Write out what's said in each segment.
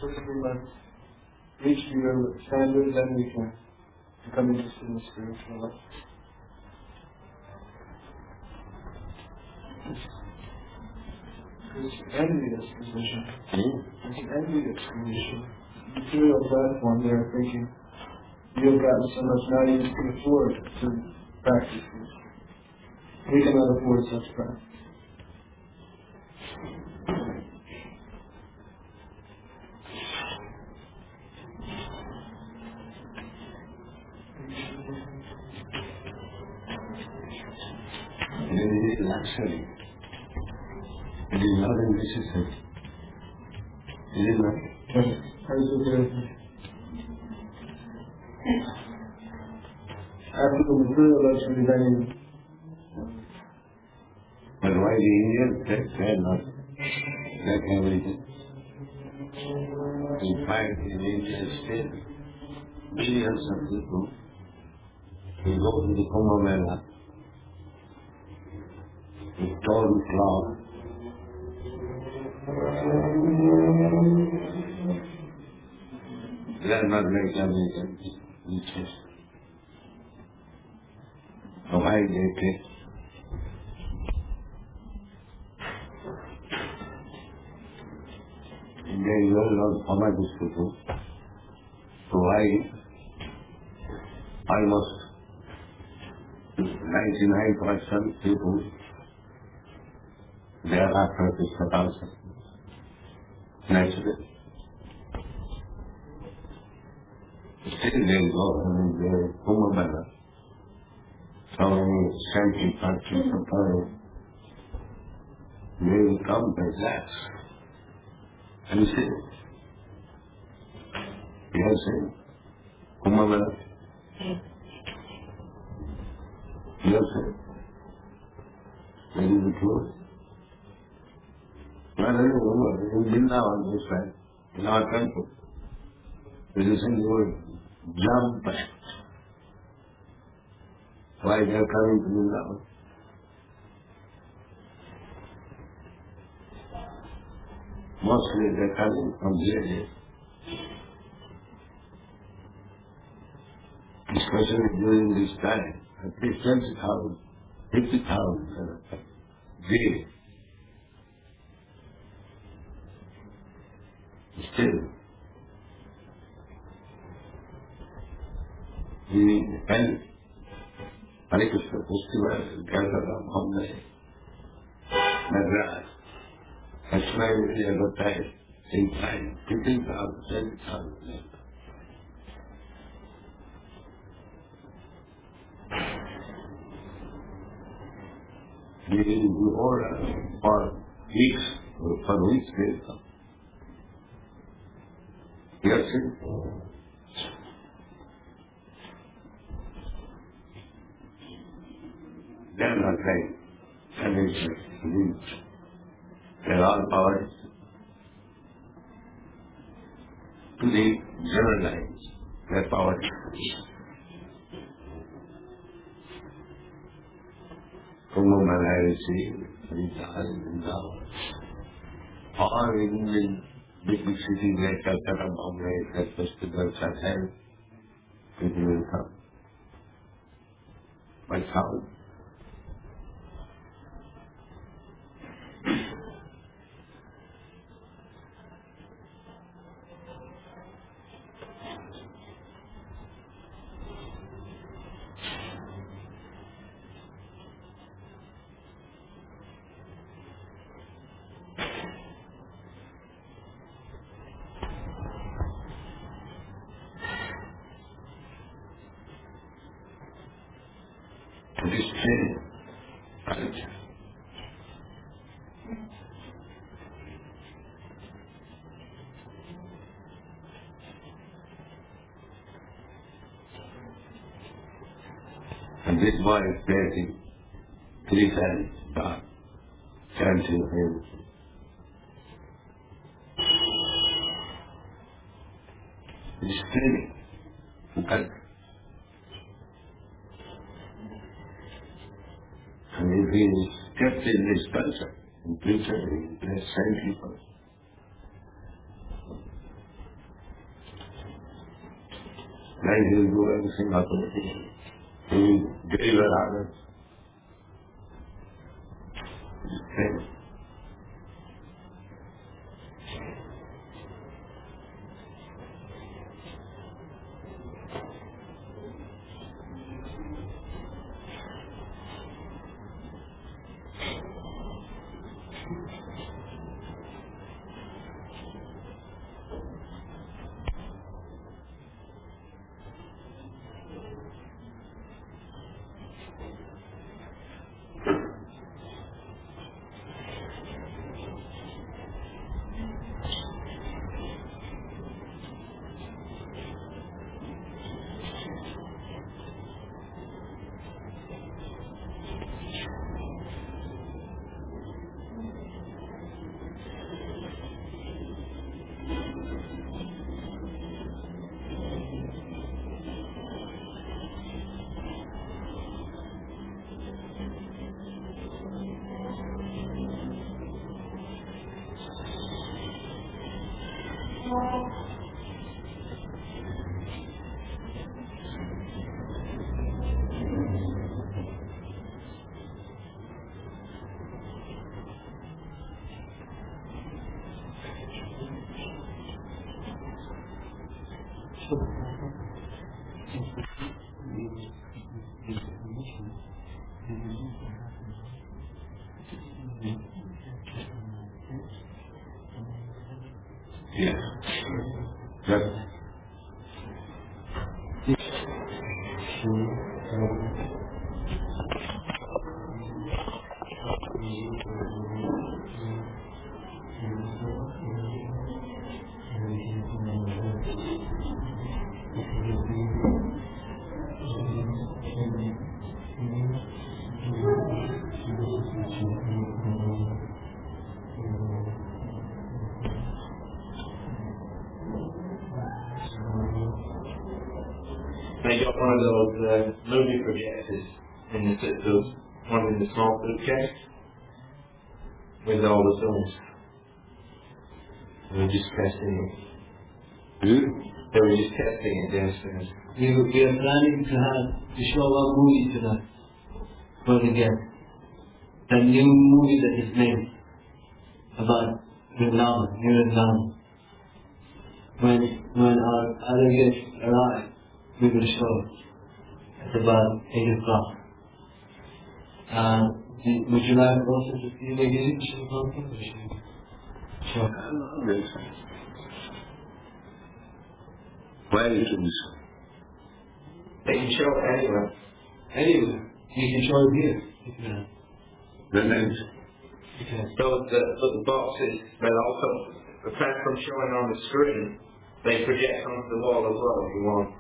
if we must reach your standard, then we can become interested in the spiritual life. It's an envious position. It's an envious position. You feel a platform there thinking, you have gotten so much, now you can afford to practice this. We cannot afford such practice. It is luxury. It is not a necessity. It is not. After the material luxury, then but why the Indians said they are not that everything? In fact, in India still, millions of people who go to the Kumbh Mela with torn cloth, they are not like Americans, which is so why they take they know how much is to do. So why almost 99% people they are after this also. Naturally. Still they go and they Kumbh Mela. So many century countries of Pearl, they will come by that. And see, you have seen Kumbh Mela. You have seen. That is the truth. Not only in Vrindavan, this way, in our temple, there is a single jump back. Why they are coming to Vrindavan? Mostly they are coming from here, especially during this time, at least 20,000, 50,000 daily. Still, the Hare Krishna festival in Calcutta, Bombay, Madras, that's why we advertise in time, 15,000, 20,000. We order for weeks they come. Yes, sir. They are not like Americans. They are all powers to the generalize their power. Kumbh Mela is Vrindavan. Or in big cities like Calcutta, Bombay, that festivals are held, people will come. By how? It is training. Right? And this boy is chanting 3 times, God, chanting him. It is training. Okay? And if he is kept in this culture, in future he will bless 10 people. Then he will do everything automatically. He will deliver others. Okay. Yes. Yes. They got one of those movie projectors in the one in the small suitcase with all the films. They were just testing it. They were just testing it downstairs. We are planning to show a movie tonight for the guests. The new movie that is made about Vrindavan, New Vrindavan. When our other guests arrive, we will show it. It's about 8 o'clock. Would you like also to see the game? Sure. Where is it? They can show it anywhere. Anyway, you can show it here. The names? So the boxes, but also, apart from showing on the screen, they project onto the wall as well if you want.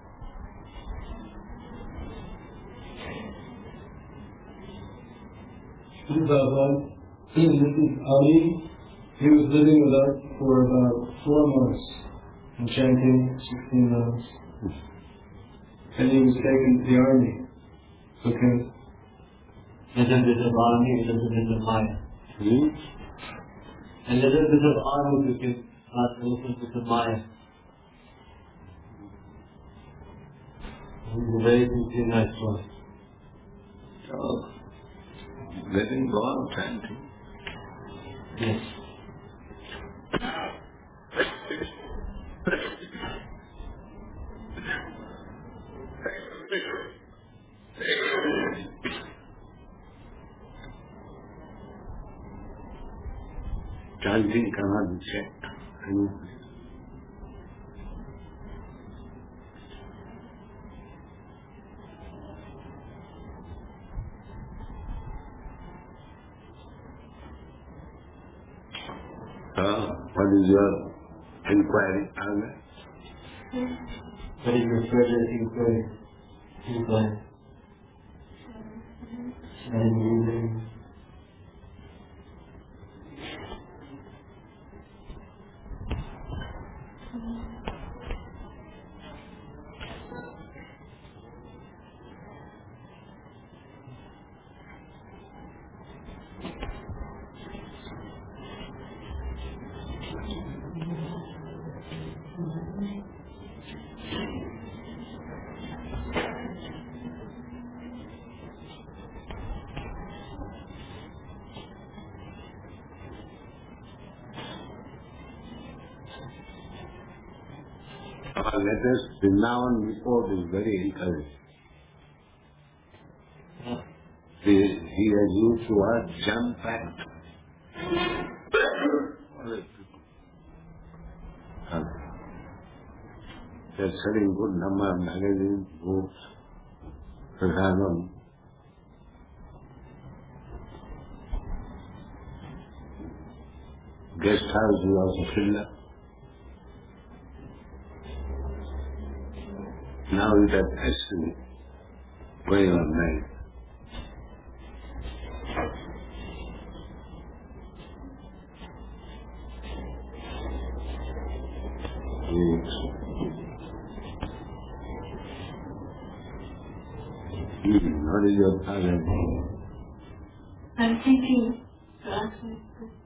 This is Ali. He was living with us for about 4 months and chanting 16 months. And he was taken to the army because there's a bit of army, there's a bit of Maya. And there's a bit of army because not listen to the Maya. He's a very sincere, nice one. Oh, letting go on chanting. Yes. Chanting cannot be checked. What is your inquiry, Ahmed? What is your further inquiry? Our latest Vrindavan report is very encouraging. He has used the word jam-packed. They're selling good number of magazines, books, prasadam. Guest house is also filled up. Now it has destiny going on night. What is your talent? I'm thinking to ask me.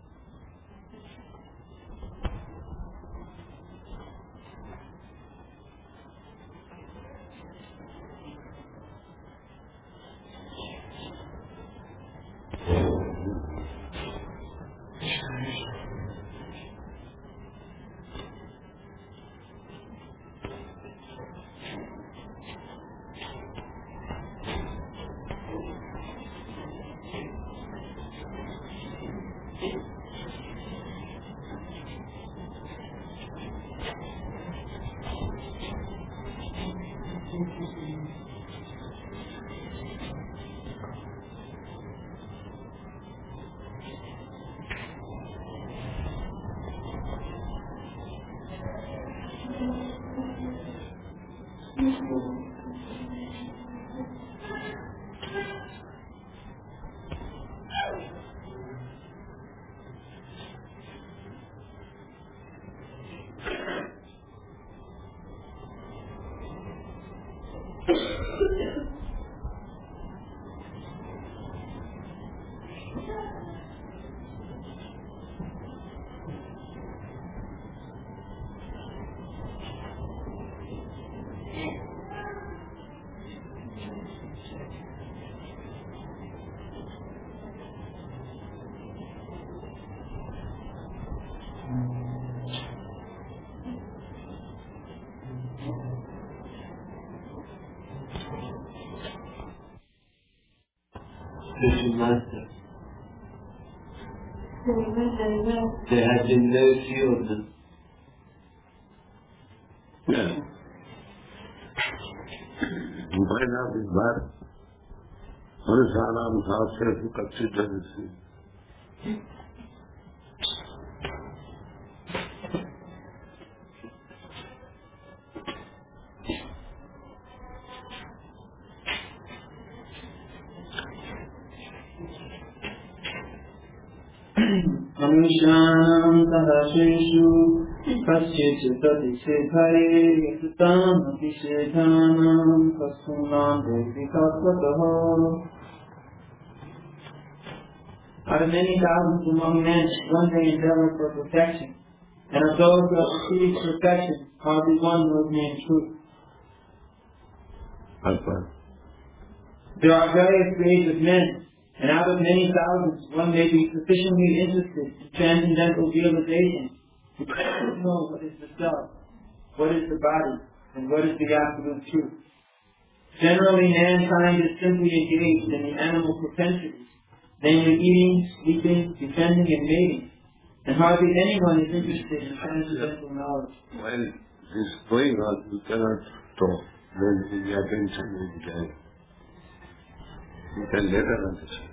Christian Master. Very well. There have been very few of them. Yeah. By now is bad. Manusanam Sastra Sukachita. Anusham Tahasheshu Kaschit Tati Sekhare Sutam Apishethanam Kasunam Devikapataho. Out of many thousands among men, one may endeavor for perfection, and of those who have achieved perfection, hardly one will remain true. There are various grades of men, and out of many thousands, one may be sufficiently interested in transcendental realization to know what is the self, what is the body, and what is the absolute truth. Generally, mankind is simply engaged in the animal propensities, namely eating, sleeping, defending, and mating, and hardly anyone is interested in transcendental knowledge. When this is going on, you cannot talk. Then the attention is there. You can later understand.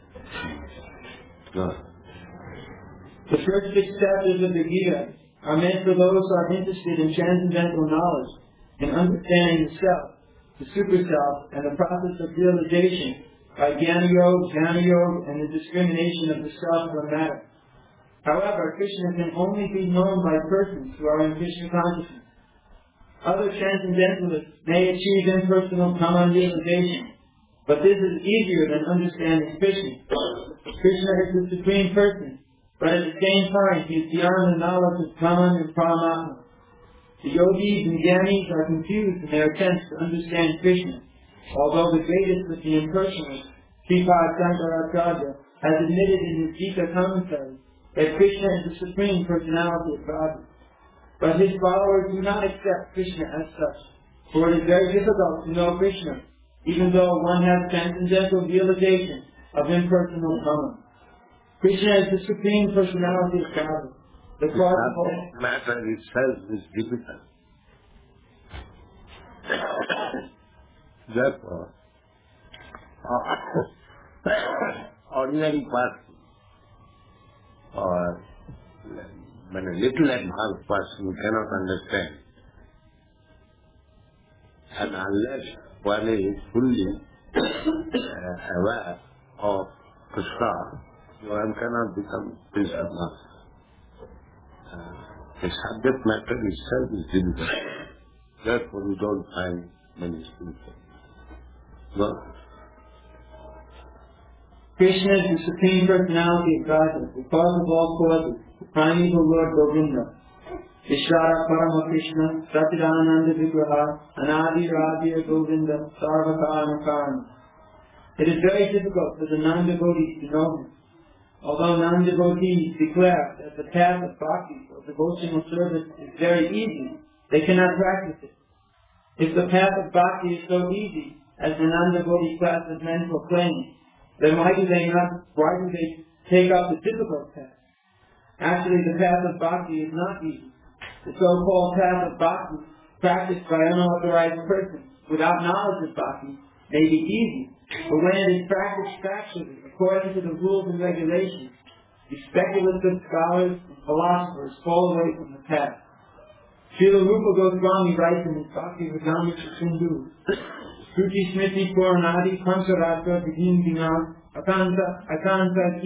The first 6 chapters of the Gita are meant for those who are interested in transcendental knowledge, in understanding the self, the super self, and the process of realization by Jnana Yoga, Jnana Yoga, and the discrimination of the self from matter. However, Krishna can only be known by persons who are in Krishna consciousness. Other transcendentalists may achieve impersonal common realization, but this is easier than understanding Krishna. Krishna is the Supreme Person, but at the same time, he is beyond the knowledge of Brahman and Paramatma. The yogis and jnanis are confused in their attempts to understand Krishna, although the greatest of the impersonalists, Sripad Shankaracharya, has admitted in his Gita commentary that Krishna is the Supreme Personality of Godhead. But his followers do not accept Krishna as such, for it is very difficult to know Krishna, even though one has transcendental realization of impersonal Brahman. Krishna is the Supreme Personality of God. The cause of all matter itself is difficult. Therefore, ordinary person or when a little advanced person cannot understand. And unless one is fully aware of Krishna, one cannot become Krishna master. The subject matter itself is difficult. Therefore, we don't find many people. No. Krishna is the Supreme Personality of Godhead, the cause of all causes, the primeval Lord Govinda. Ishvara Parama Krishna, Satidananda Vigraha, Anadi Radhya Govinda, Sarvakana Karma. It is very difficult for the non-devotees to know him. Although non-devotees declare that the path of bhakti or devotional service is very easy, they cannot practice it. If the path of bhakti is so easy, as the non-devotee class of men proclaim, then why do they take up the difficult path? Actually, the path of bhakti is not easy. The so-called path of bhakti, practiced by unauthorized persons without knowledge of bhakti, may be easy, but when it is practiced factually, according to the rules and regulations, the speculative scholars and philosophers fall away from the path. Srila Rupa Goswami writes in his Bhakti Rasamrita Sindhu, Shruti Smriti Puranadi Pancharatra Vidhin Dinam Akanta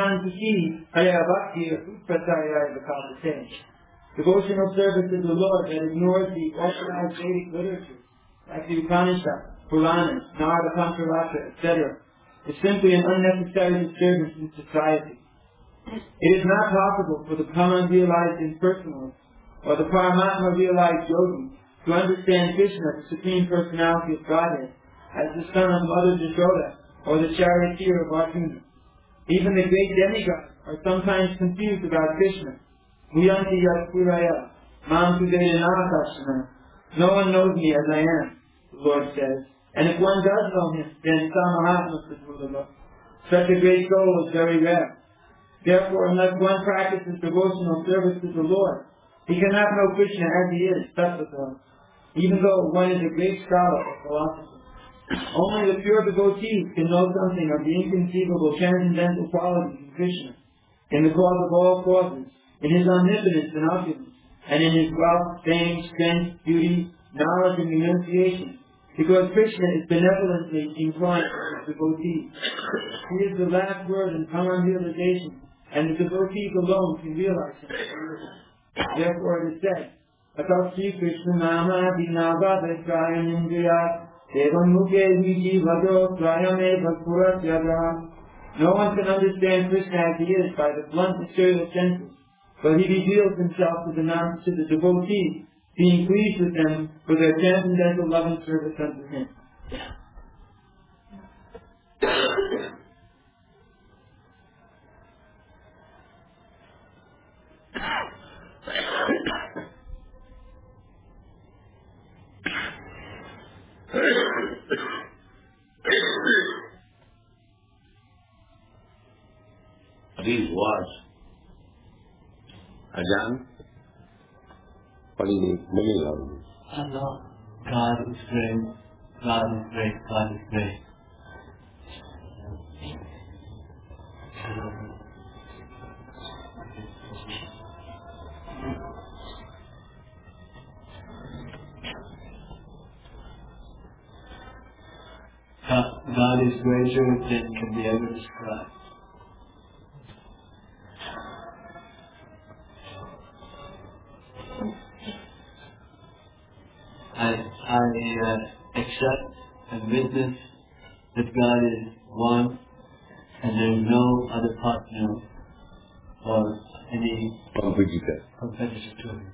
Ki Haya Bhakti Utpataya Vakavate. Devotional service to the Lord that ignores the authorized Vedic literature, like the Upanishad, Puranas, Narada Pancharatra, etc., is simply an unnecessary disturbance in society. It is not possible for the Brahman realized impersonalist or the Paramatma realized yogi to understand Krishna, the Supreme Personality of Godhead, as the son of Mother Yashoda or the charioteer of Arjuna. Even the great demigods are sometimes confused about Krishna. Muyanti yat puraya, mam tudeyanakashana. No one knows me as I am, the Lord says. And if one does know him, then samahatma sadhulava. Such a great soul is very rare. Therefore, unless one practices devotional service to the Lord, he cannot know Krishna as he is, Tattva, even though one is a great scholar or philosopher. Only the pure devotees can know something of the inconceivable transcendental qualities of Krishna, in the cause of all causes, in his omnipotence and opulence, and in his wealth, fame, strength, beauty, knowledge, and renunciation, because Krishna is benevolently inclined to his devotees. He is the last word in common realization, and the devotees alone can realize him. Therefore it is said, Atal Sri Krishna Nama Dinava Vesraya Nindriya Devam Mukhe Viji Vado Prayame Bhakpurat Yadam. No one can understand Krishna as he is by the blunt material senses, but he reveals himself to the devotees, being pleased with them for their transcendental love and service unto him. These words, Ajan, what is the meaning of this? Allah, God is great, God is great, God is great. God is greater than can be ever described. I accept and witness that God is one and there is no other partner or any competitor to him.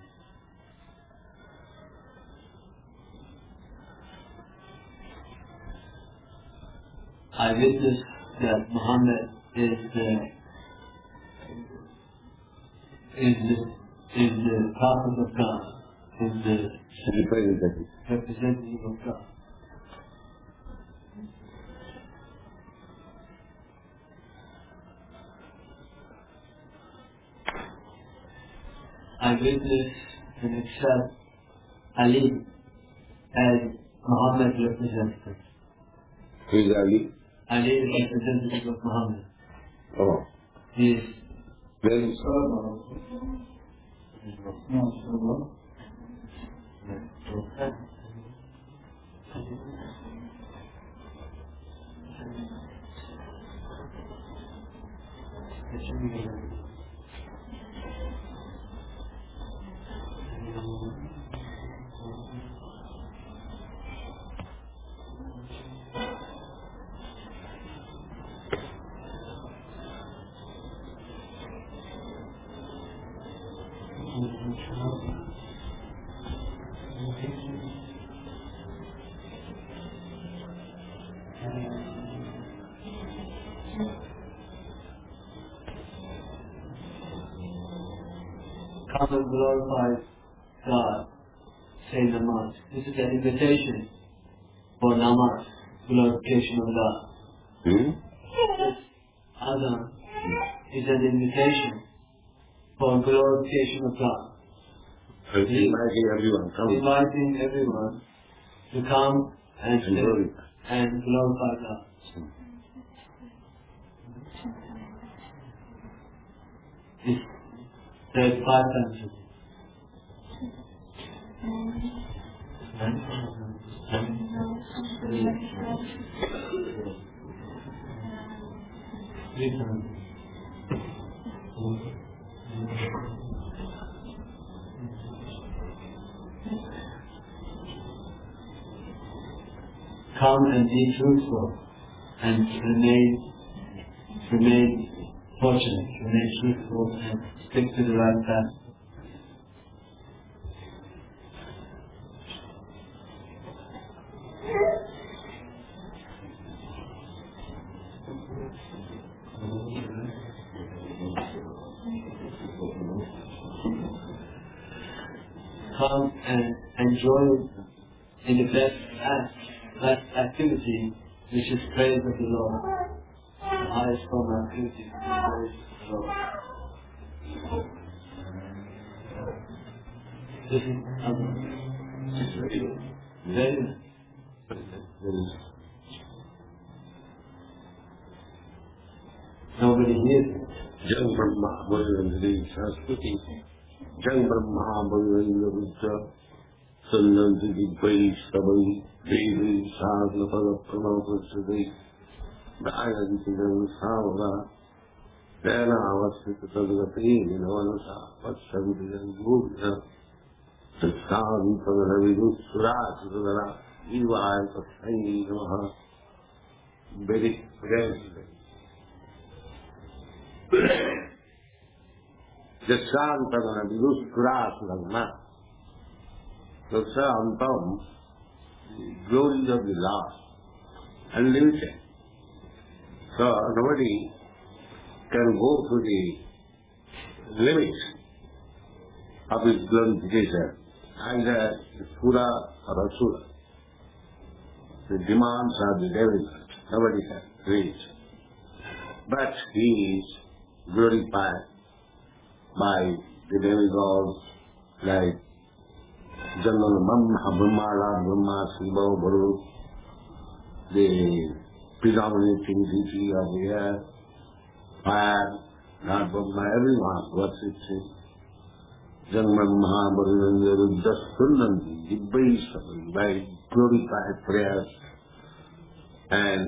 I witness that Muhammad is the is the prophet of God, is the representative. representative of God. I witness and accept Ali as Muhammad's representative. Who is Ali? Ali is representative of Muhammad. Oh, He is very come and glorify God, say namaz. This is an invitation for namaz, glorification of God. This adhan is an invitation for glorification of God. inviting everyone, come. Inviting everyone to come and glorify God. It's said 5 times a day. Three times. Come and be truthful and remain fortunate, remain truthful and stick to the right path. Come and enjoy in the best activity, which is praise of the Lord. The highest form of activity is praise of the Lord. This is very nice. Nobody hears it. Jang Brahma Bhagavan Sanskrit. Jang Brahma Bhagavan Sananti Pai Sabai Devi Sadhana Pada Pramapasadi Dayanti Savara Dana Avasita Tadagati Vinavasa Patsavidan Gurna Sasan Padavidu Surat Sudara Ivai Patsai Namaha very gracefully. The sun Padavidu Surat Sudara the Antam, the glory of the Lord, unlimited. So nobody can go to the limits of his glorification, either Sura or Asura. The demands are the devil, nobody can reach. But he is glorified by the demigods like Janmal Brahma, Brahma, Shiva, Baruch, the predominating deity of the air, fire, Lord Brahma, everyone worships him. Janmal Baruch, just Sundanti, the base of it, by glorified prayers and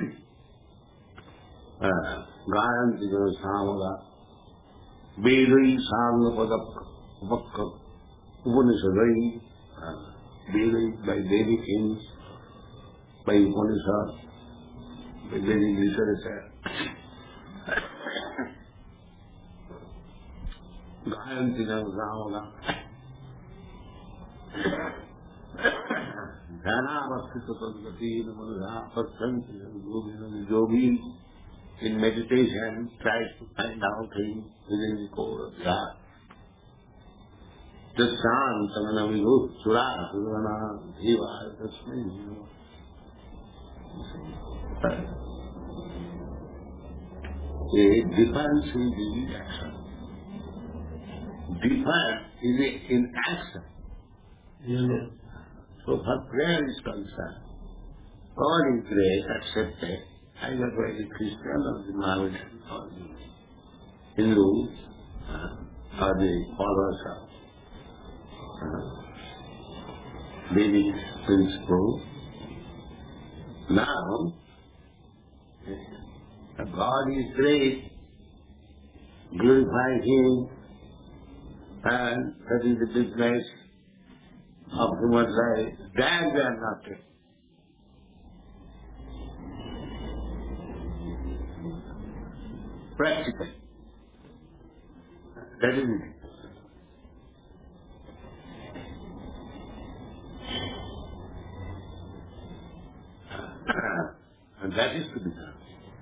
Gayanti Samala, Vedai Samala Padak Upanishad, by Vedic kings, by Upanishad, by Vedic literature. Gayanti Samala, Dhana Bhaktita Tadgati Namadha Patsanti Yogi in meditation tries to find out things within the core of God. Tashantamana Vibhu Sura Surana Jiva Tasmai. A difference in the action. Difference in action. Yes. So for prayer is concerned, all is great, accepted, either by the Christian or the Mohammedan or the Hindu or the followers of Vedic principle. Now, God is great, glorify Him, and that is the business of human life. That they are not doing. Practical. That is it. And that is to be done.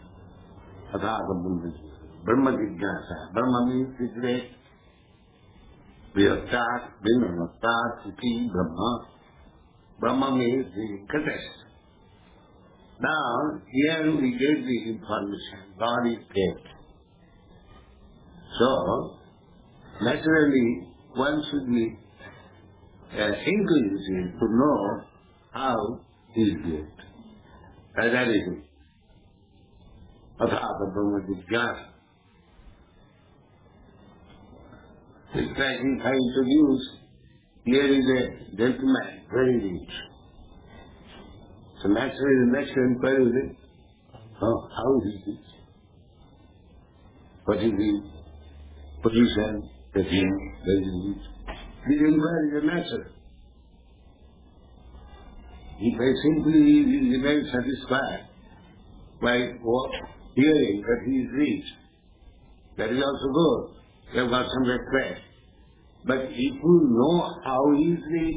Brahma Jignasa. Brahma means the great. We have started, Suki, Brahma. Brahma means the greatest. Now, here we get the information. God is great. So, naturally, one should be inquisitive to know how He is great. That is it. Athata Brahma Jignasa. It's like if I introduce, here is a gentleman, very rich. So naturally the next inquiry is, how is he rich? What is the position that he is rich? This inquiry is natural. If I simply remain satisfied by hearing that he is rich, that is also good. You have got some respect. But if you know how he is rich,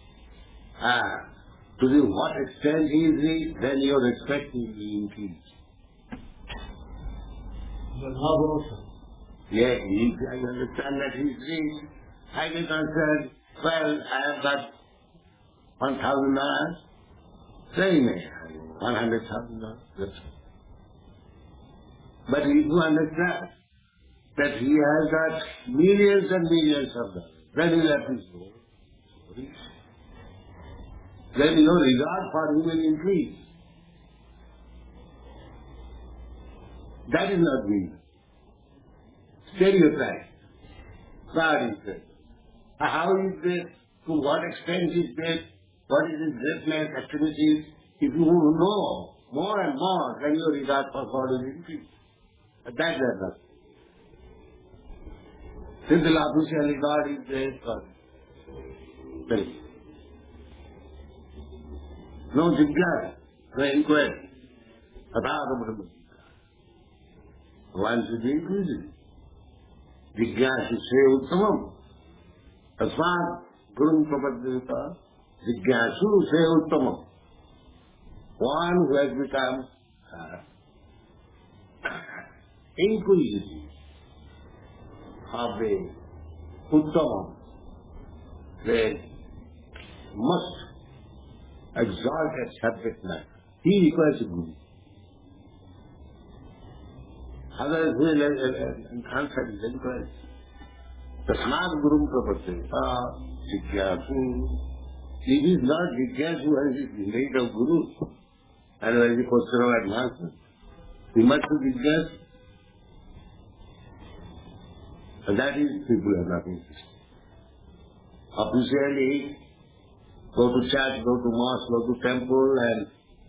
to the what extent he is rich, then your respect will be increased. But how also? Yes, if I understand that he is rich, I get concerned, well, I have got $1,000, very nice, $100,000, that's all. But if you understand that he has got millions and millions of dollars, then you have to go rich. Then your regard for him will increase. That is not mean. Stereotype. God is great. How is great? To what extent is great? What is his greatness, activities? If you know more and more, then your regard for God will increase. But that is not. Simple officially God is great, God. Very. No jignasa, no inquiry. Athata Brahma. One should be inquisitive. Jignasa se uttamam. Tasmat gurum prapadyata. Jignasu se uttamam. One who has become inquisitive of the uttamam, the most exalted subject matter. He requires a guru. Others will answer his inquiries. Tasmat gurum prapadyata jignasu. It is not jignasu as it is made of guru. Otherwise the question of advancement. He must be jignasu. And that is people are not interested. Officially, go to church, go to mosque, go to temple and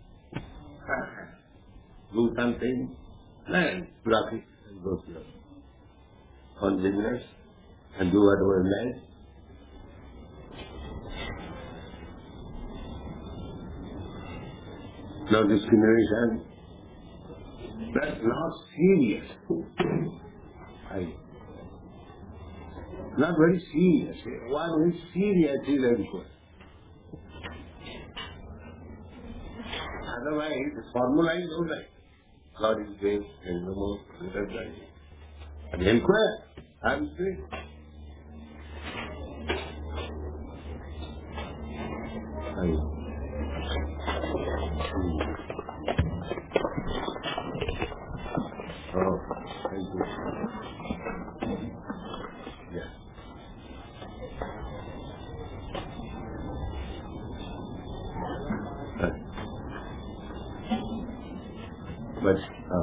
do something, then profit and go to on business and do whatever life. No discrimination. That's not serious. Not very serious. One who is serious is inquiry. Otherwise, the formula is all right. God is great, there is no more greater than. And inquire, I am great. Oh, thank you. Yeah. But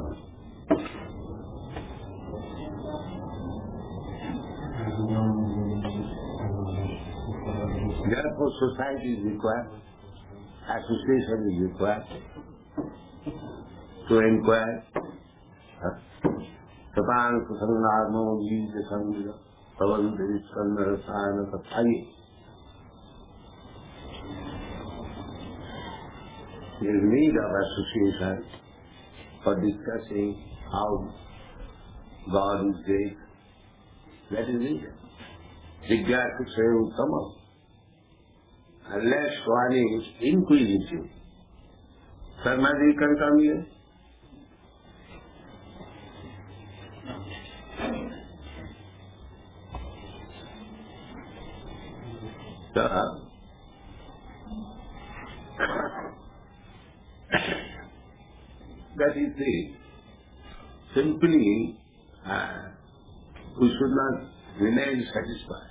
therefore society is required, association is required to inquire. Sapang Kusangarmo Gita Sangha Pavandri Sandarasana Tathai. There is need of association for discussing how God is great. That is it. Jigyasa Uttama. Unless one is inquisitive, Sarmadi can come here. That is it. Simply, we should not remain satisfied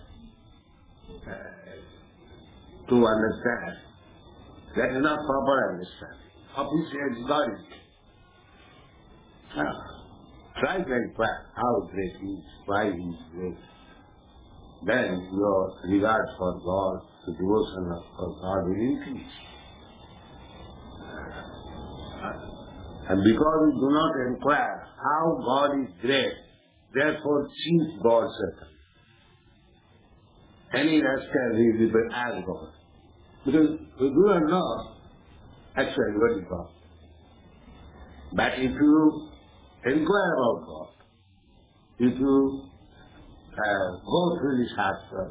to understand. That is not proper understanding. Appreciate God is great. Try to inquire how great He is, why He is great. Then your regard for God, the devotion for God will increase. And because we do not inquire how God is great, therefore chief God certain. Any rascal will be as God. Because we do not know actually what is God. But if you inquire about God, if you go through the Shastra,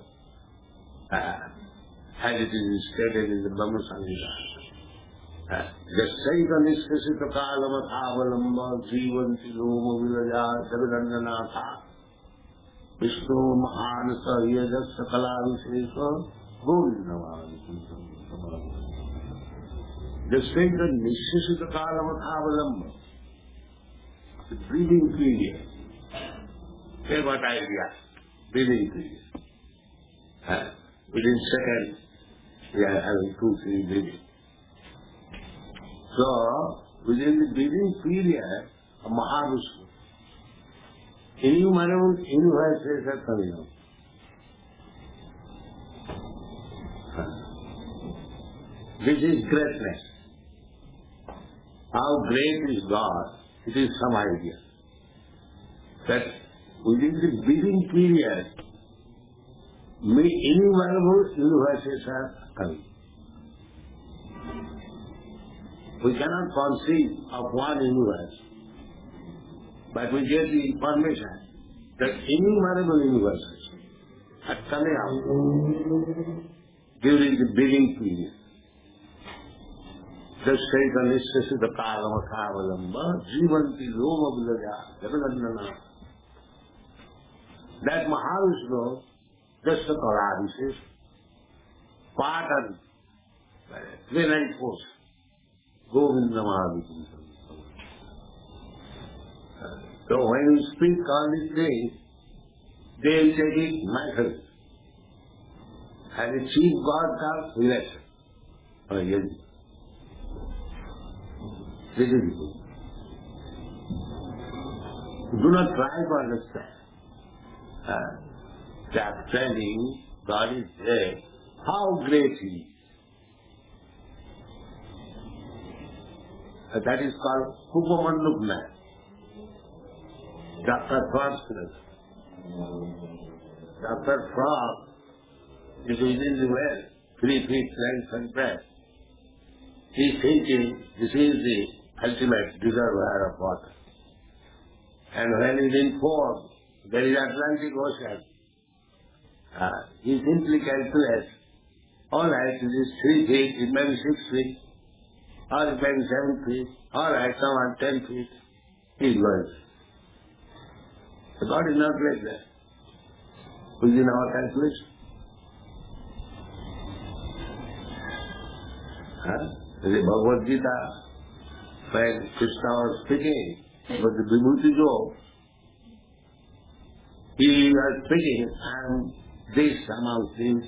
as it is stated in the Brahma Samhita, Jasaika Nishkasita Kalamathavalamba Jivanti Loma Vilaja Jagadandhanatha Vishnu Mahanasa Yajasa Kalavisesa Govindavani. Jasaika Nishkasita Kalamathavalamba, the breathing period. Say what idea? Breathing period. Within seconds, we are having 2-3 breathing. So, within the breathing period, a Mahavishnu, innumerable universes are coming out. This is greatness. How great is God, it is some idea. That within the breathing period, innumerable universes are coming. We cannot conceive of one universe, but we get the information that innumerable universes are coming out during the breathing period. Just say the Nishkasita Kalamathavalamba Jivanti Loma Vilaja Jagadandhanatha. That Mahavishnu, just the Kalavishes, pardon, three-night force, Govindavani. So when we speak all these things, they will take it myself. And the chief God comes, relax. Oh, yes. This is it. Do not try to understand. That telling God is great, how great He is. That is called Upamandukna. Dr. Frog's class. Dr. Frog is within the well, 3 feet length and breadth. He is thinking this is the ultimate reservoir of water. And when he is informed there is Atlantic Ocean, he simply calculates, all right, it is 3 feet, it may be 6 feet, or it may be 7 feet, all right, come on, 10 feet, he is going. So God is not like that, within our calculation. The Bhagavad Gita, when Krishna was speaking, but the Vibhuti Jo, he was speaking, and this among things,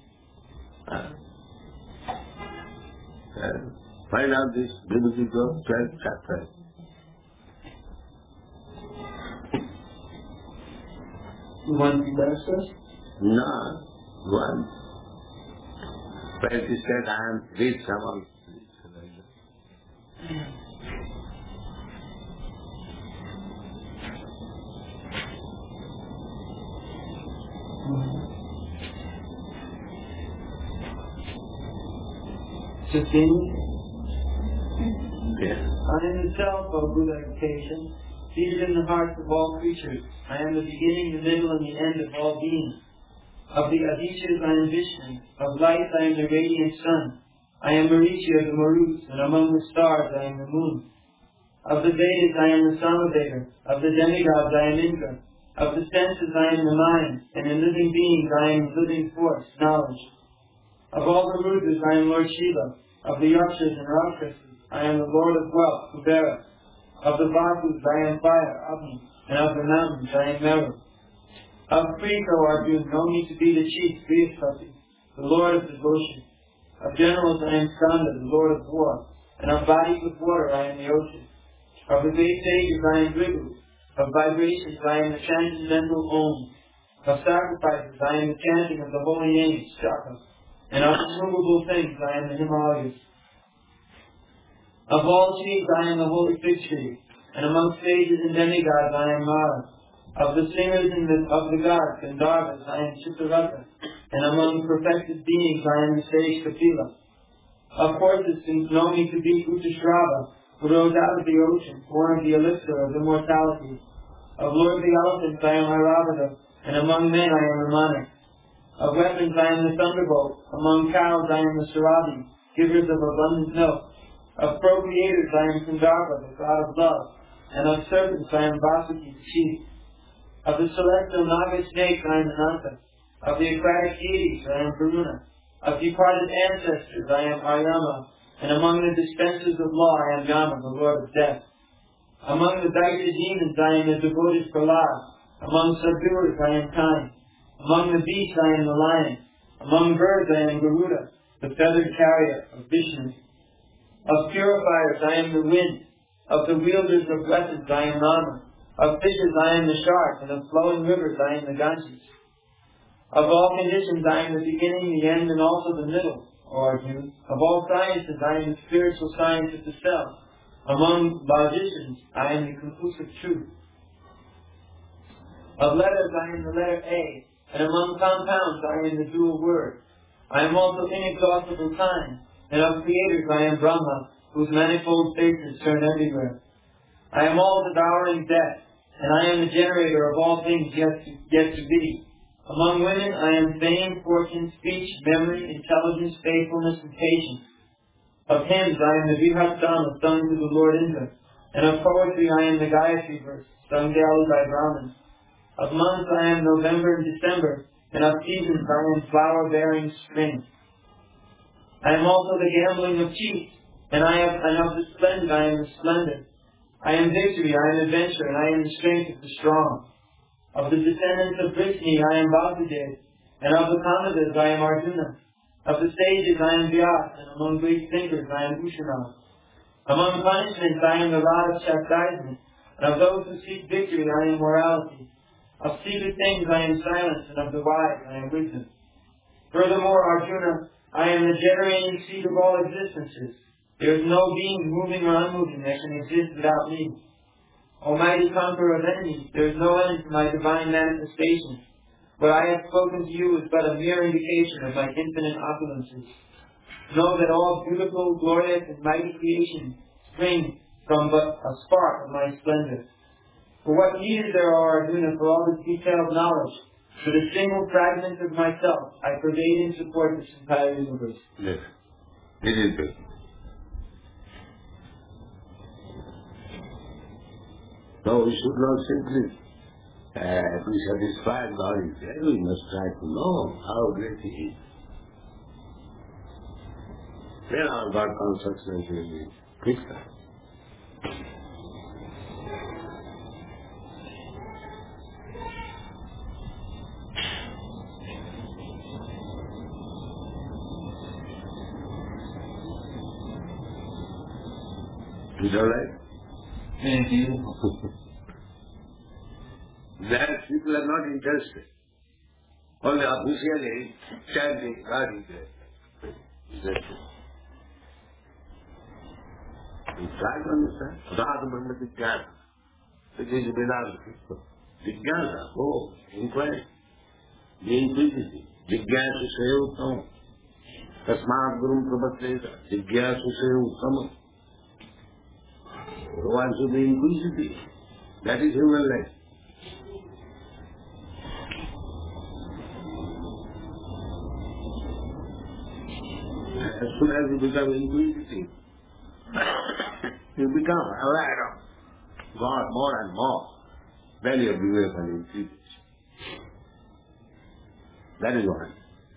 find out this Vibhuti Jo, 12th chapter. You want to be access? No, one. But he said, I am rich among Sustaining. yeah. I am the self, O Buddha-patient, seated in the hearts of all creatures. I am the beginning, the middle, and the end of all beings. Of the Adishas I am Vishnu. Of light I am the radiant sun. I am Marichi of the Maruts, and among the stars I am the moon. Of the Vedas I am the Samaveda. Of the demigods I am Indra. Of the senses I am the mind, and in living beings I am living force, knowledge. Of all the Rudras I am Lord Shiva. Of the Yakshas and Rakshasas I am the Lord of wealth, Kubera. Of the Vasus I am fire, Agni, and of the mountains I am Meru. Of Krika, O Arjuna, know me to be the chief Brihaspati, the Lord of devotion. Of generals I am Skanda, the Lord of war, and of bodies of water I am the ocean. Of the great sages I am Brigu. Of vibrations I am the transcendental Om. Of sacrifices I am the chanting of the holy names, Shaka. And of immovable things I am the Himalayas. Of all trees I am the holy fig tree, and among sages and demigods I am Mara. Of the singers of the gods, Gandharvas, I am Chitarata, and among perfected beings I am the sage Kapila. Of horses know me to be Uttashrava, who rose out of the ocean, born of the elixir of immortality. Of lords the elephants I am Airavata, and among men I am Ramana. Of weapons I am the thunderbolt, among cows I am the Sarabi, givers of abundant milk. Of procreators I am Kundava, the god of love, and of serpents I am Vasuki, the chief. Of the celestial Naga snakes I am Ananta. Of the aquatic deities I am Varuna. Of departed ancestors I am Ayama, and among the dispensers of law I am Yama, the lord of death. Among the Daita demons I am the devoted Prahlad. Among subduers I am kind. Among the beasts I am the lion. Among birds I am Garuda, the feathered carrier of Vishnu. Of purifiers I am the wind. Of the wielders of weapons I am Rama. Of fishes I am the shark, and of flowing rivers I am the Ganges. Of all conditions I am the beginning, the end, and also the middle, O Arjuna. Of all sciences I am the spiritual science of the self. Among logicians I am the conclusive truth. Of letters I am the letter A, and among compounds I am the dual word. I am also inexhaustible time, and of creators I am Brahma, whose manifold faces turn everywhere. I am all-devouring death, and I am the generator of all things yet to be. Among women I am fame, fortune, speech, memory, intelligence, faithfulness, and patience. Of hymns I am the Brihattama sung to the Lord Indra, and of poetry I am the Gayatri verse, sung daily by Brahmins. Of months I am November and December, and of seasons I am flower-bearing spring. I am also the gambling of chiefs, and of the splendid I am the splendor. I am victory, I am adventure, and I am the strength of the strong. Of the descendants of Vrishni I am Vasudev, and of the Kamadas I am Arjuna. Of the sages I am Vyas, and among great thinkers I am Bhushana. Among punishments I am the rod of chastisement, and of those who seek victory I am morality. Of secret things I am silence, and of the wise I am wisdom. Furthermore, Arjuna, I am the generating seed of all existences. There is no being moving or unmoving that can exist without me. Almighty conqueror of enemies, there is no end to my divine manifestations. What I have spoken to you is but a mere indication of my infinite opulences. Know that all beautiful, glorious, and mighty creation spring from but a spark of my splendor. For what need is there, O Arjuna, for all this detailed knowledge? For the single fragment of myself, I pervade and support this entire universe. Yes, it is good. So we should not simply be satisfied God is there. We must try to know how great He is. Then our God consciousness will be quicker. Is that right? Very beautiful. That people are not interested. Only officially chanting God is there. That's it. You try to understand. Radhamanda Vijnana. It is Vedanta. Vijnana. Oh, inquiry. Be inquisitive. Jigyasu Seyo Uttam. Tasmat Gurum Prabhatreta. Jigyasu Seyo Uttam. One should be inquisitive. That is human life. As soon as you become inquisitive, you become aware of God more and more. Then you become inquisitive. That is what.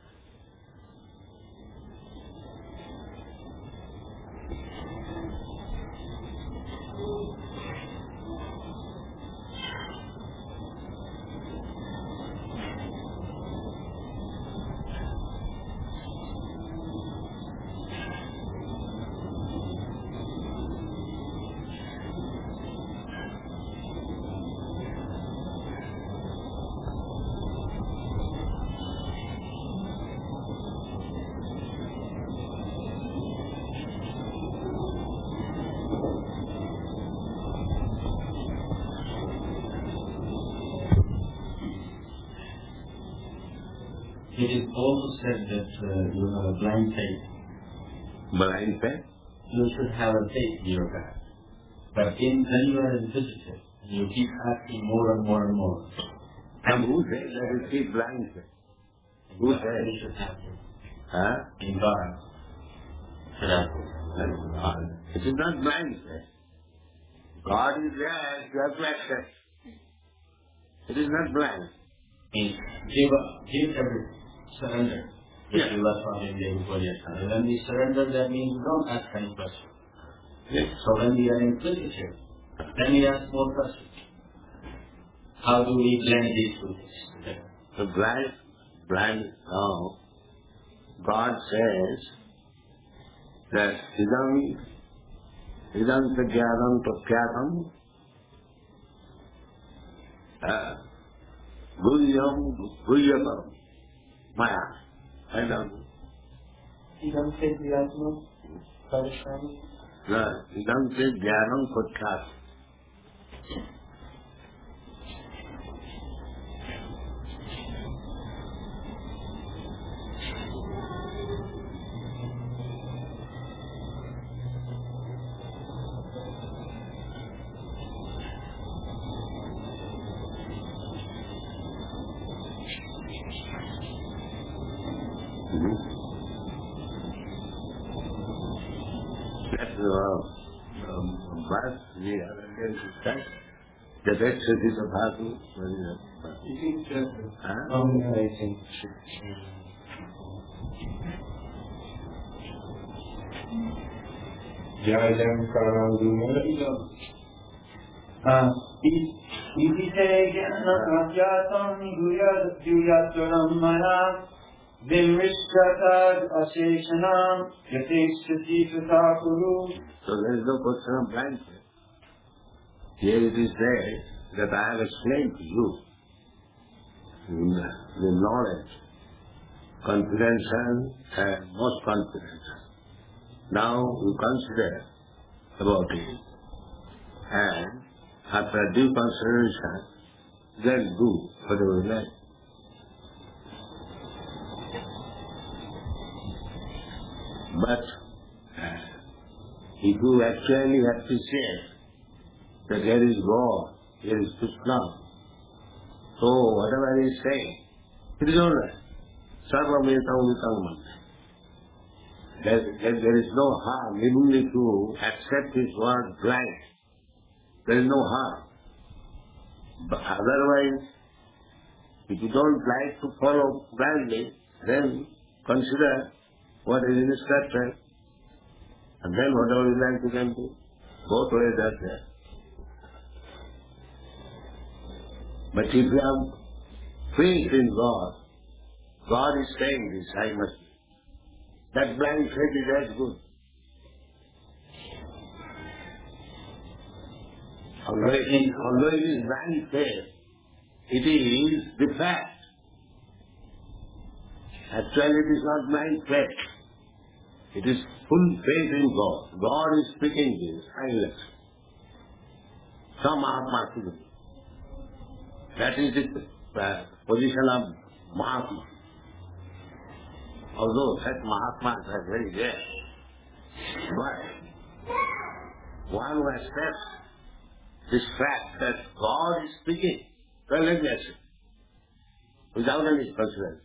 It is also said that you have a blind faith. Blind faith? You should have a faith in your God. But when you are a visitor, you keep asking more and more and more. And who says that you keep blind faith? Who says? You should have it. Huh? In God. Should have it. It is not blind faith. God is there, you have to accept. It is not blind. Means give everything. Surrender. Yes. You love from Him day before yesterday. When we surrender, that means we don't ask any questions. Yes. So when we are inquisitive, then we ask more questions. How do we blend these two things together? The blind, now, God says that idam sajnanam prapyatam guhyam maya. I don't know. Idam Satyatma Parishram. No, idam sajnanam prapyatam. That's verse we have again discussed. The next is a bhatu. Jayam Karandume. Iti te jnana prajyatam guyatvaram maya vimrishtata aseshanam yatekshati katakuru. So there is no question of blind faith. Here it is said that I have explained to you the knowledge, confidential and most confidential. Now you consider about it, and after due consideration, then do whatever you like. But if you actually appreciate that there is God, there is Krishna, so whatever he is saying, it is all right. Sarvametam vitam. There is no harm even if you accept his word blind. There is no harm. But otherwise, if you don't like to follow blindly, then consider what is instructed And then whatever you like you can do. Both ways are there. But if you have faith in God, God is saying this, I must. That blind faith is as good. Although it is blind faith, it is the fact. Actually it is not blind faith. It is full faith in God. God is speaking this, I listen. Some Mahatma. That is the position of Mahatma. Although such Mahatmas are very rare. But one who accepts this fact that God is speaking, well, let me accept, without any consideration.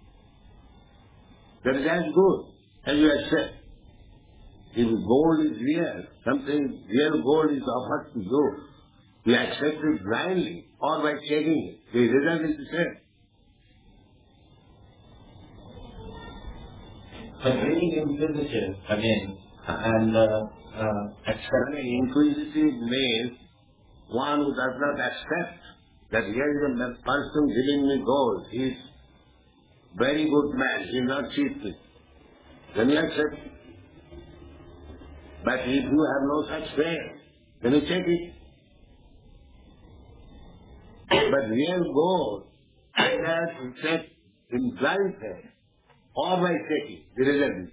That is as good as you accept. If gold is real, something real gold is offered to you, you accept it blindly or by checking it. The result is the same. But being inquisitive again and Accepting inquisitive means one who does not accept that here is a person giving me gold. He is very good man. He will not cheat me. Then you accept it. But if you have no such faith, then you check it. But real gold, either you check in blind faith or by checking the result is.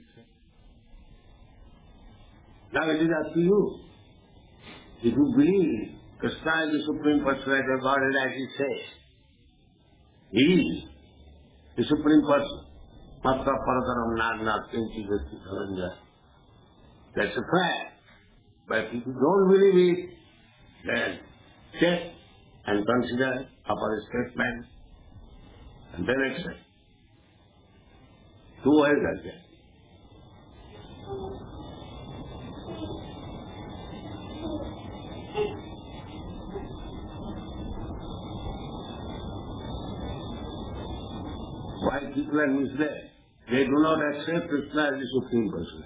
Now it is up to you. If you believe Krishna is the Supreme Personality of Godhead as he says, he is the Supreme Person. Matra Paradaram Nagnath Kinchi Gati Dharanja. That's a fact. But if you don't believe it, then check and consider upon statement and then accept. Two ways are there. Why people are misled? They do not accept Krishna as the Supreme Person.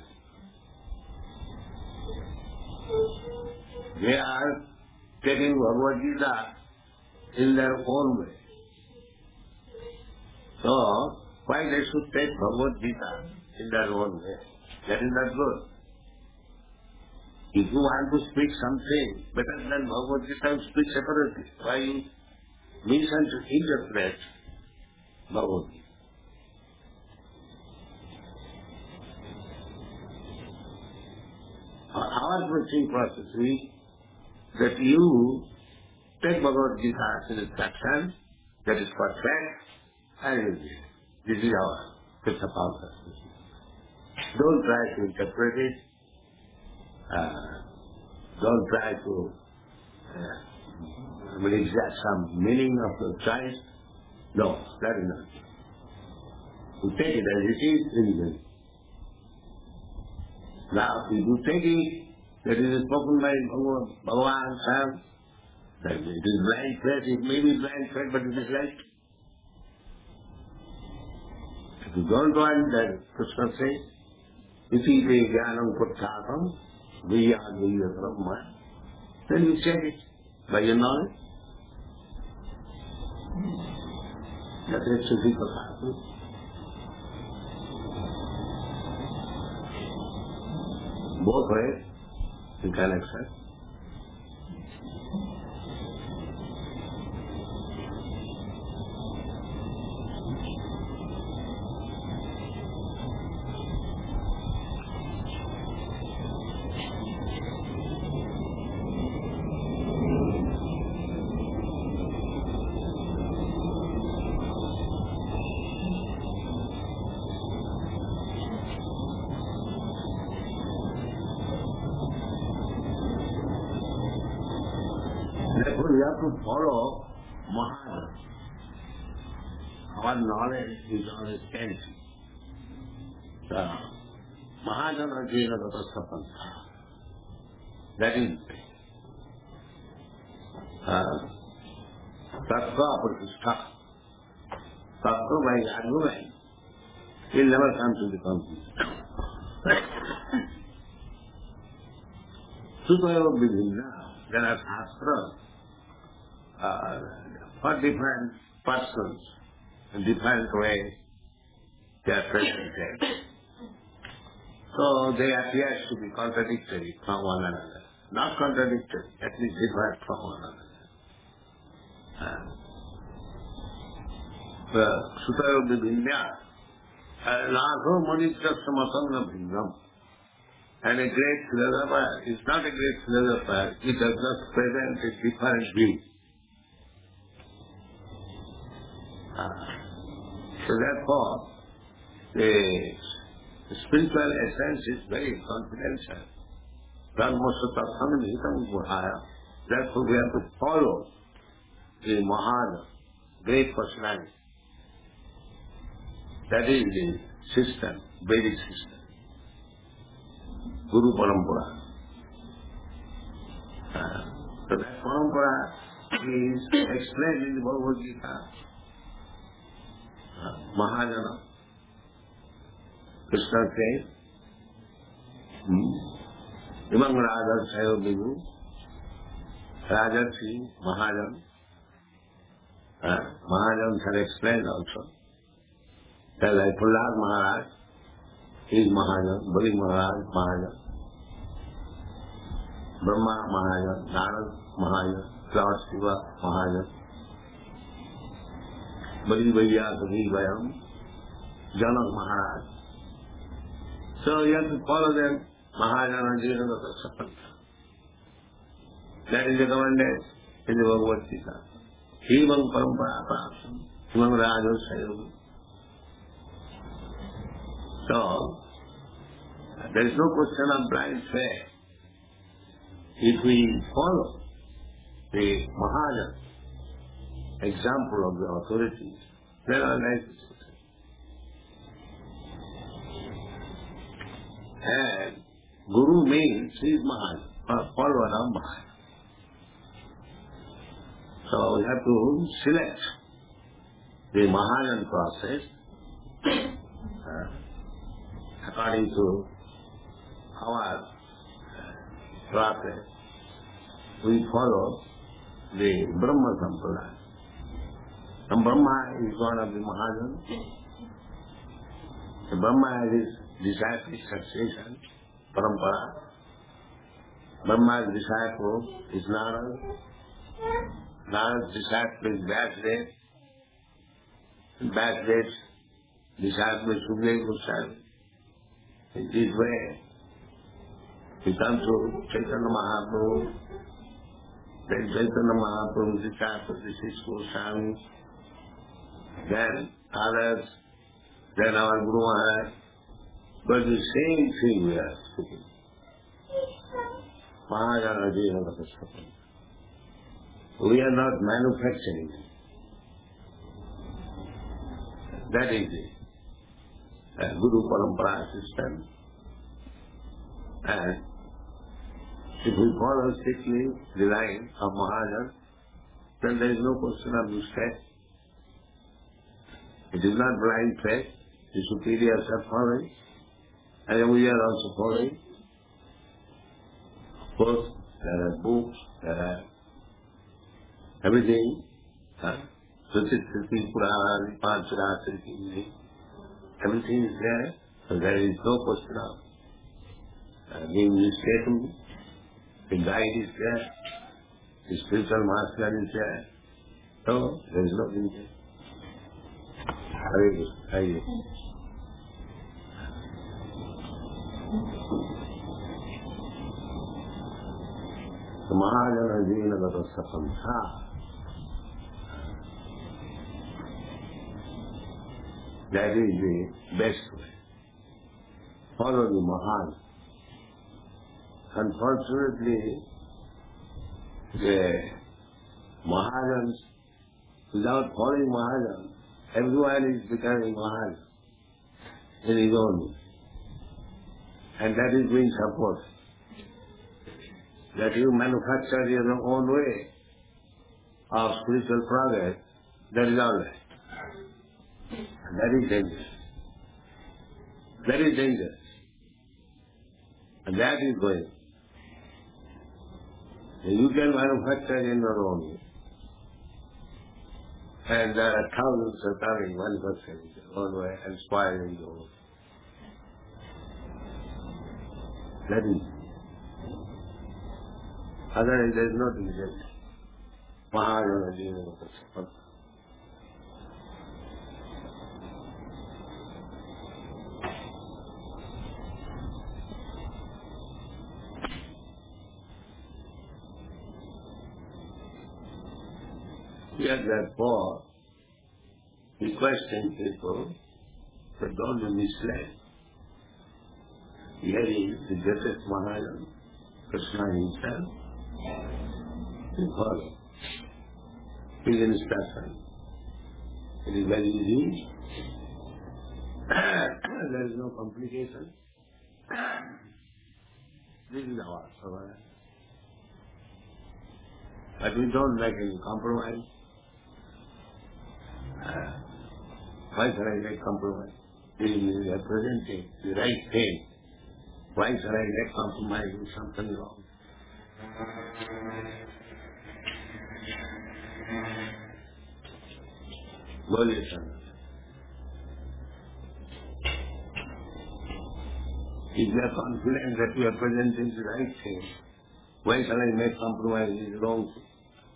They are taking Bhagavad Gita in their own way. So, why they should take Bhagavad Gita in their own way? That is not good. If you want to speak something better than Bhagavad Gita, speak separately. Why you misinterpret Bhagavad Gita? Our preaching process is that you take Bhagavad Gita as an instruction that is perfect and this is our principal process. Don't try to interpret it. Don't try to exact some meaning of the choice. No, that is not. You take it as it is in the. Now, if you take it that it is spoken by Bhagavan Sam, that it is blind faith, it may be blind faith, but it is right. If you don't want that, Krishna says, Iti te jnanam putthatam, viya brahma, then you check it by your knowledge. That is Sufi Prasad. Both ways you can accept. Therefore, we have to follow Mahajana. Our knowledge is always empty. The Mahajana Jena Gatastapanta. That is Tattva Pratishtha. Tattva by argument will never come to the conclusion. Sutayo Bibhinna, there are shastras for different persons, in different ways they are presented. So they appear to be contradictory from one another. Not contradictory, at least different from one another. Sutayo Bibhinna, Latho Manichasamasanna Bhinnam. And a great philosopher is not a great philosopher, he does not present a different view. So therefore, the spiritual essence is very confidential. Therefore we have to follow the Mahana, great personality. That is the system, Vedic system. Guru Parampara. So that Parampara is explained in the Bhagavad Gita. Mahajana. Krishna says, Imam Radha Sayo Bidu, Rajarsi, Mahajan. Mahajans are explained also. That like Prahlad Maharaj is Mahajan, Bali Maharaj, Mahajan. Brahma Mahajan, Narad Mahajan, Lord Shiva Mahajan, Bali Vaidyasavi Vayam, Janak Maharaj. So you have to follow them, Mahajana Jiragata Sapanta. That is recommended in the Bhagavad Gita. Himam Parampara Prapsam, Himam Raja Sayogi. So, there is no question of blind faith. If we follow the Mahajan example of the authorities, then our life is successful. And Guru means he is Mahajan, or follower of Mahajan. So we have to select the Mahajan process according to our process. We follow the Brahma Sampradaya. And Brahma is one of the Mahajans. The Brahma has his disciplic succession, Parampara. Brahma's disciple is Narada. Narada's disciple is Vyasadeva. Vyasadev's disciple is Sukadeva Goswami. In this way, we come to Chaitanya Mahaprabhu, then Chaitanya Mahaprabhu's disciple is Goswami, then others, then our Guru Maharaj. But the same thing we are speaking. Mahajana Jivana Sapanta. We are not manufacturing it. That is it. Guru Parampara system. And if we follow strictly the line of Mahajan, then there is no question of mistake. It is not blind faith. The superiors are following, and we are also following. Of course, there are books, there are everything. Sruti, Purana, Pancharatriti, everything is there. So there is no question of being mistaken. The guide is there. The spiritual master is there. So there is nothing there. Hare Krishna. Hare Krishna. Mahajana Jina Gata Sapanta. That is the best way. Follow the Mahan. Unfortunately, the Mahajans, without following Mahajans, everyone is becoming Mahajan in his own way. And that is being supported. That you manufacture your own way of spiritual progress, that is all right. And that is dangerous. That is dangerous. And that is going. You can manufacture in your own. And there are thousands of coming, one person in your own way and spoiling your own. That is. Otherwise there is no reason. Mahayana Jivana. Yet therefore, requesting people to don't be misled. Here is the greatest Mahayana, Krishna himself. You follow. His instruction. It is very easy. There is no complication. This is our Savara. But we don't make any compromise. Why should I make compromise? This is representing the right thing. Why should I make compromise with something wrong? If you are confident that you are presenting the right thing, why shall I make compromise with the wrong thing?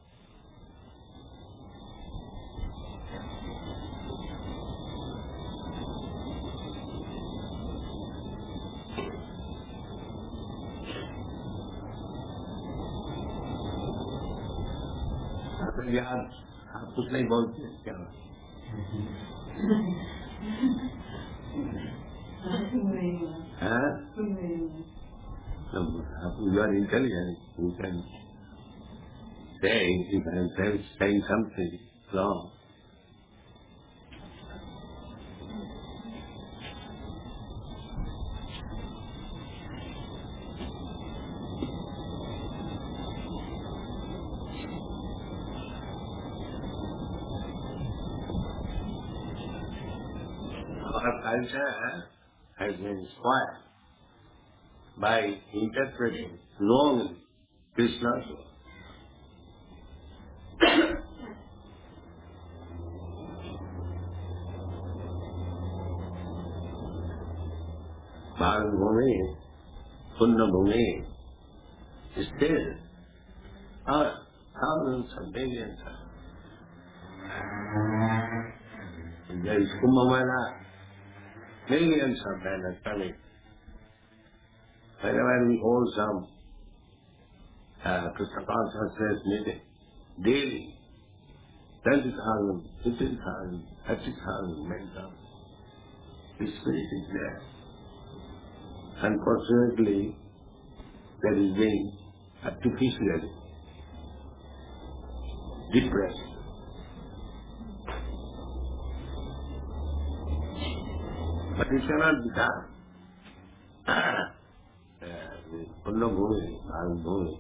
यार आप कुछ नहीं बोलते क्या? You are intelligent. You can say if I am saying something wrong. Our culture has been spoiled by interpreting wrongly Krishna's word. Bharat Bhumi, Punna Bhumi, still are thousands of millions of. There is Kumbh Mela, millions of men are coming. Whenever we hold some Krishna consciousness meeting, daily, 20,000, 15,000, 30,000 men come. The spirit is there. Unfortunately, that is being artificially depressed. But it cannot be done. Punna Bhumi, Bharat Bhumi,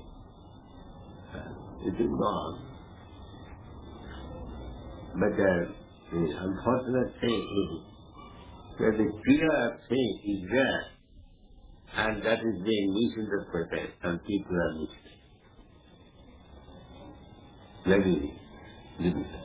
it is gone. But the unfortunate thing is that the clear thing is there, and that is being misinterpreted, and people are listening. Very limited.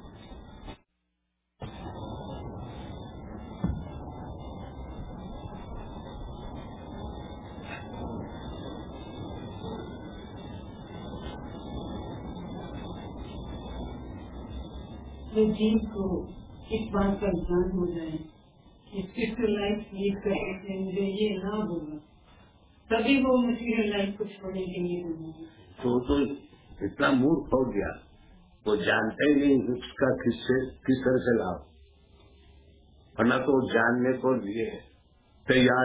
तो जीव को इस बात का ज्ञान हो जाए कि स्पिरिचुअल लाइफ लीड करने से मुझे ये ना होगा, तभी वो मटेरियल लाइफ को छोड़ने के लिए होगा। तो इतना मूर्ख हो गया, वो जानते ही नहीं उसका किस तरह से लाभ, वरना तो जानने को लिए तैयार।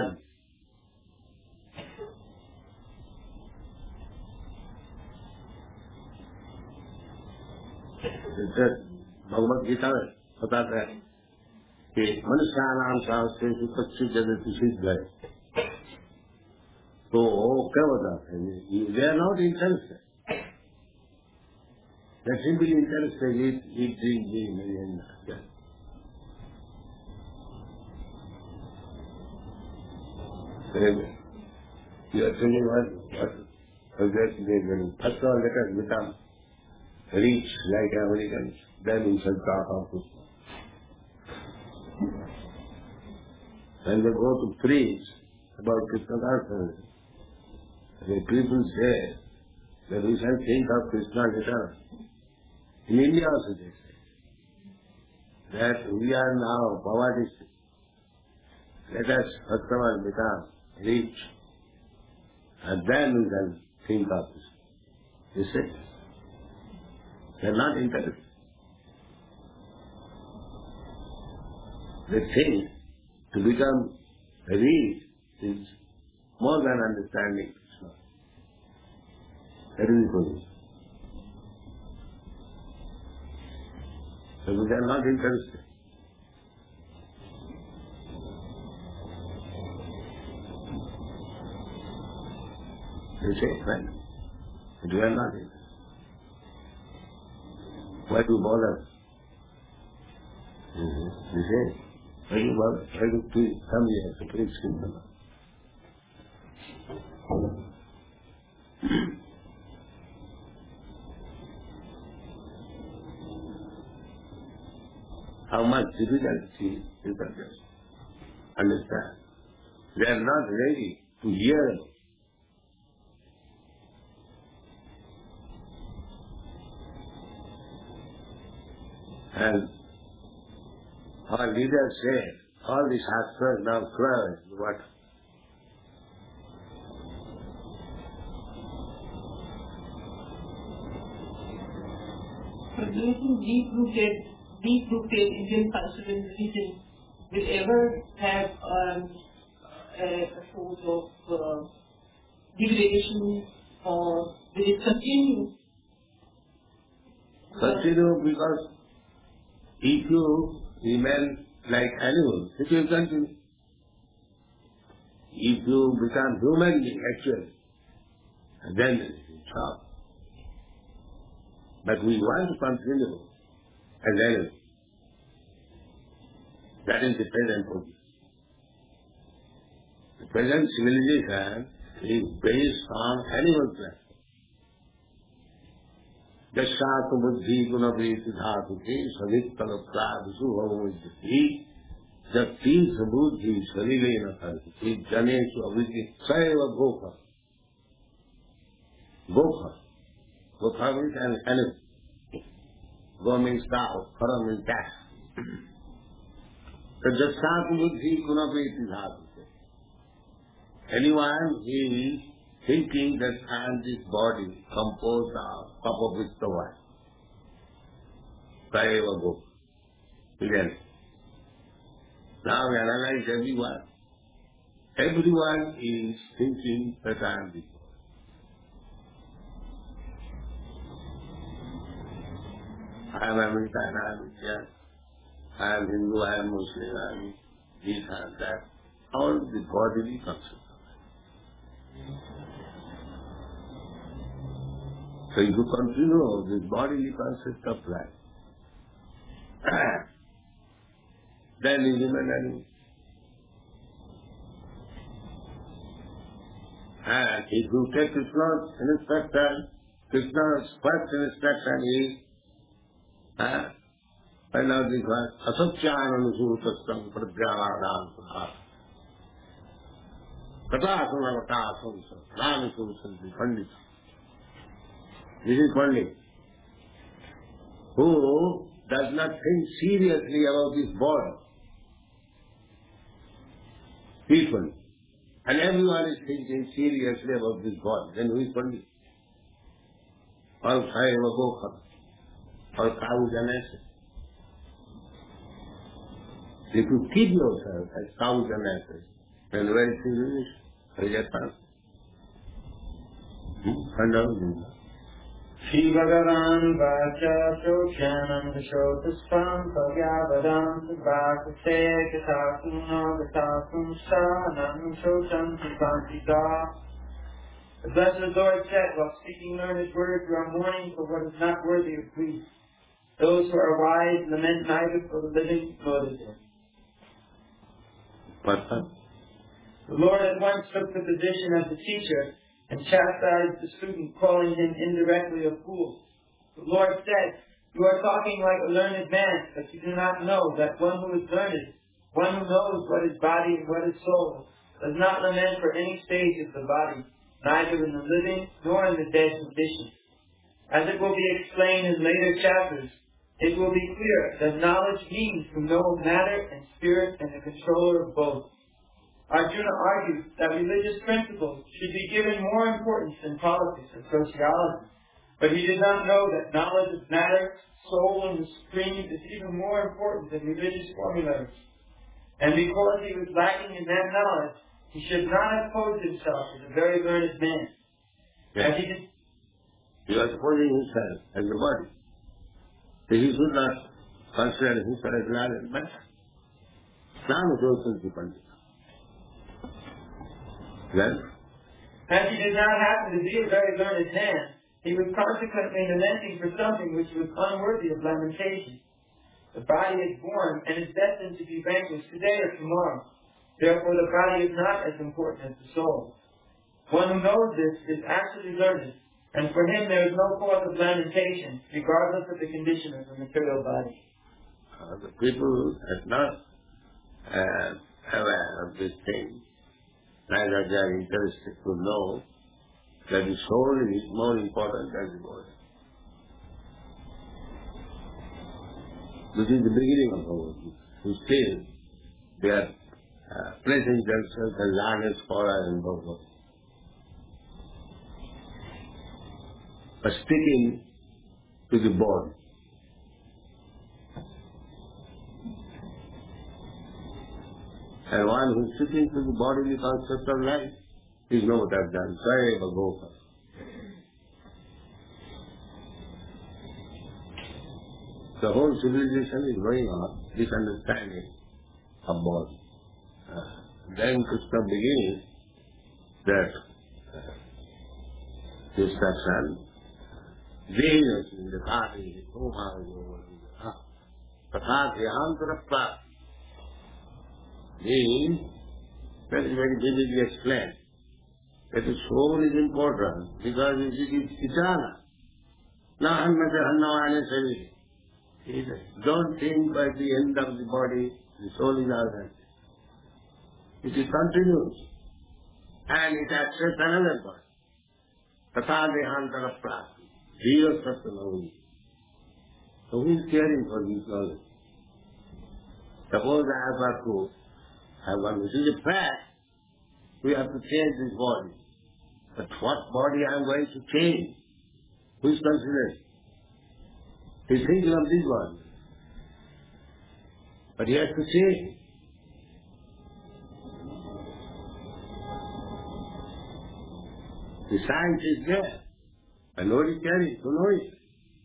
भगवत गीता में बताता है कि मनुष्यानाम शास्त्रे कच्ची जगत सिद्ध है, तो क्या बताते हैं? They are not interested, they are simply interested in drinking and you are telling what So that when first of all let us become rich like Americans, then we shall talk of Krishna. When they go to preach about Krishna consciousness, the people say that we shall think of Krishna later. In India also they say that we are now poverty. Let us first of all become rich, and then we can think of this. You see? They are not interested. They think to become rich is more than understanding Krishna. That is the position. So they are not interested. You say, right? But you are not interested. Why do you bother? You say, why do you bother? Why do you come here to preach Krishna? How much difficulty you can just understand. They are not ready to hear. And our leaders say, all these shastras now close. What? But do you think deep-rooted Indian culture and religion will ever have a sort of degradation, or will it continue? Continue because if you remain like animals, it will continue. If you become human being, actually, then it will stop. But we want to continue as animals. That is the present position. The present civilization is based on animal platform. Jashato buddhi gunaveti dhatuke savittalapradisu bhavamuddhi jati sabuddhi sarilena karti janesu aviti saiva gokha. Gokha. Gokha means an animal. Go means cow, khara means cat. So jashato buddhi gunaveti dhatuke. Anyone who is thinking that I am this body composed of Papa Vittava, Saiva Gokha. Again. Now we analyze everyone. Everyone is thinking that I am this body. I am American, I am Indian, I am Hindu, I am Muslim, I am this and that. All the bodily concepts. So if you continue this bodily concept of life, then you remain animal. And if you take Krishna's instruction, Krishna's first instruction is, find out this one, asatyananusūtastam pradyānādāṁ sudhā. Katāsana vatāsamsa, nāmisūsanti pandita. This is Pandit, who does not think seriously about this body. People. And everyone is thinking seriously about this body. Then who is Pandit? Or Saiva Gokha. Or cow Janasa. If you keep yourself as cow Janasa, then where is the Rajasthan? Find out. Shri Bhagavan Vacha Chokyanam Vishotaspam Pagyavadam Bhakate Kathasuna Kathasum Sanam Shotam Sipantita. The Blessed Lord said, while speaking learned words, you are mourning for what is not worthy of grief. Those who are wise lament neither for the living nor the dead. What's that? The Lord at once took the position of the teacher and chastised the student, calling him indirectly a fool. The Lord said, "You are talking like a learned man, but you do not know that one who is learned, one who knows what is body and what is soul, does not lament for any stage of the body, neither in the living nor in the dead condition." As it will be explained in later chapters, it will be clear that knowledge means to know matter and spirit and the controller of both. Arjuna argued that religious principles should be given more importance than politics and sociology, but he did not know that knowledge of matter, soul, and the supreme is even more important than religious formulas. And because he was lacking in that knowledge, he should not have posed himself as a very learned man. Yes. As he did, He was supposing himself as the body. So he should not consider himself as learned man. Islam is also dependent. Then, as he did not happen to be a very learned man, he was consequently lamenting for something which was unworthy of lamentation. The body is born and is destined to be vanquished today or tomorrow. Therefore, the body is not as important as the soul. One who knows this is actually learned, and for him there is no cause of lamentation, regardless of the condition of the material body. the people are not aware of this thing. Neither they are interested to know that the soul is more important than the body. This is the beginning of our book. So still, they are placing themselves as learned scholar and Bhagavad. But sticking to the body. And one who is sticking to the bodily concept of life is no better than Sai Bhagavad. The whole civilization is going on this understanding of body. Then Krishna begins that instruction, Venus in the body, Tatha means that is very vividly explained that the soul is important because it is eternal. Don't think by the end of the body the soul is already. It is continuous and it accepts another body. Tatha dehantara prati, Jiva Sattva. So who is caring for this knowledge? Suppose I have got to have one, this is a fact, we have to change this body. But what body I am going to change? Who is considering? He is thinking of this body. But he has to change. The science is there. And nobody is caring to know it.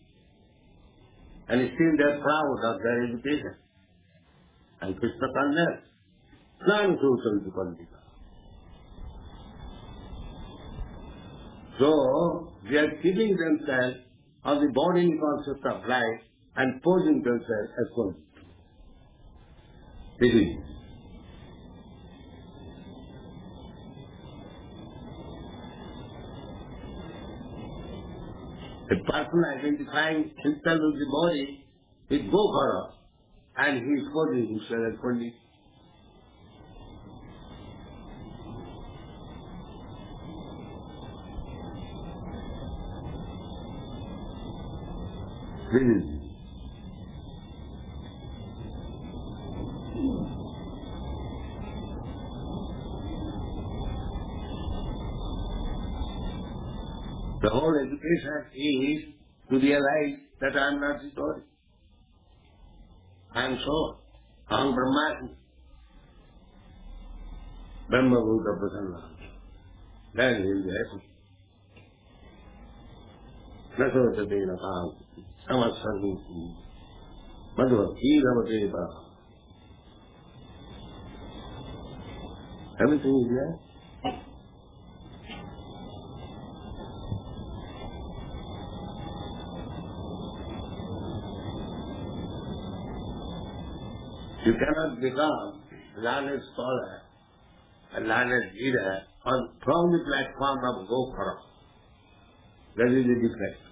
And still they are proud of their education. And Krishna condemns. Non-social politica. So, they are keeping themselves on the bodily concept of life and posing themselves as one. This is. A person identifying himself with the body is Gokara, and he is posing himself as one. This is. The whole education is to realize that I am not the body. I am soul. I am Brahmasmi. Brahma Bhuta Prasanna. Then he will be happy. Nasotadena Kam. Samasarviti. Madhvati Ramadeva. Everything is there. You cannot become a learned scholar a learned leader from the platform of Gokara. That is the difference.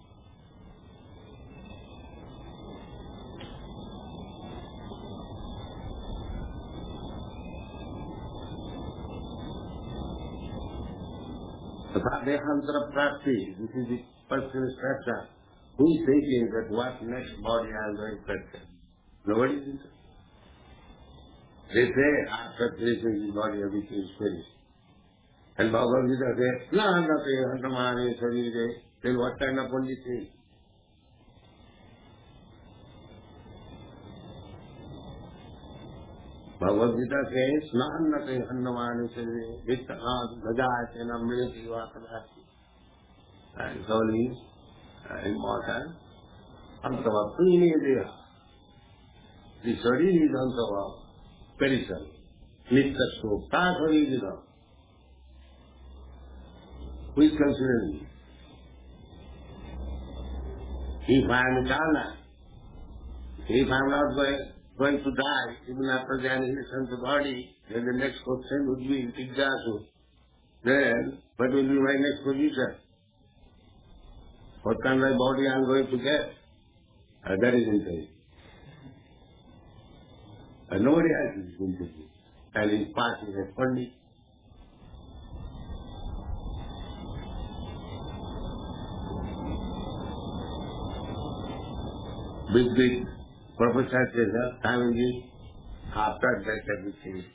Sadehantara Prapti, this is the personal structure. Who is thinking that what next body I am going to practice? Nobody is interested. They say after finishing the body everything is finished. And Bhagavad Gita says, Nandate Hantamane Sarire. Then what kind of only thing? Bhagavad Gita says, Nandate Hantamane Sarire. Vittahat Bhajayate Namriti Vakanati. And it's all is immortal. Antava Prini Deha. The Sarire is Antava. Perishable. Nitya That original. Who is considering? If I am Kala, if I am not going to die, even after the annihilation of the body, then the next question would be Tigjasu. Then, what will be my next position? What kind of body I am going to get? That is interesting. Nobody else is going to do. And his party has funding. Big professor says, Swamiji, after that everything.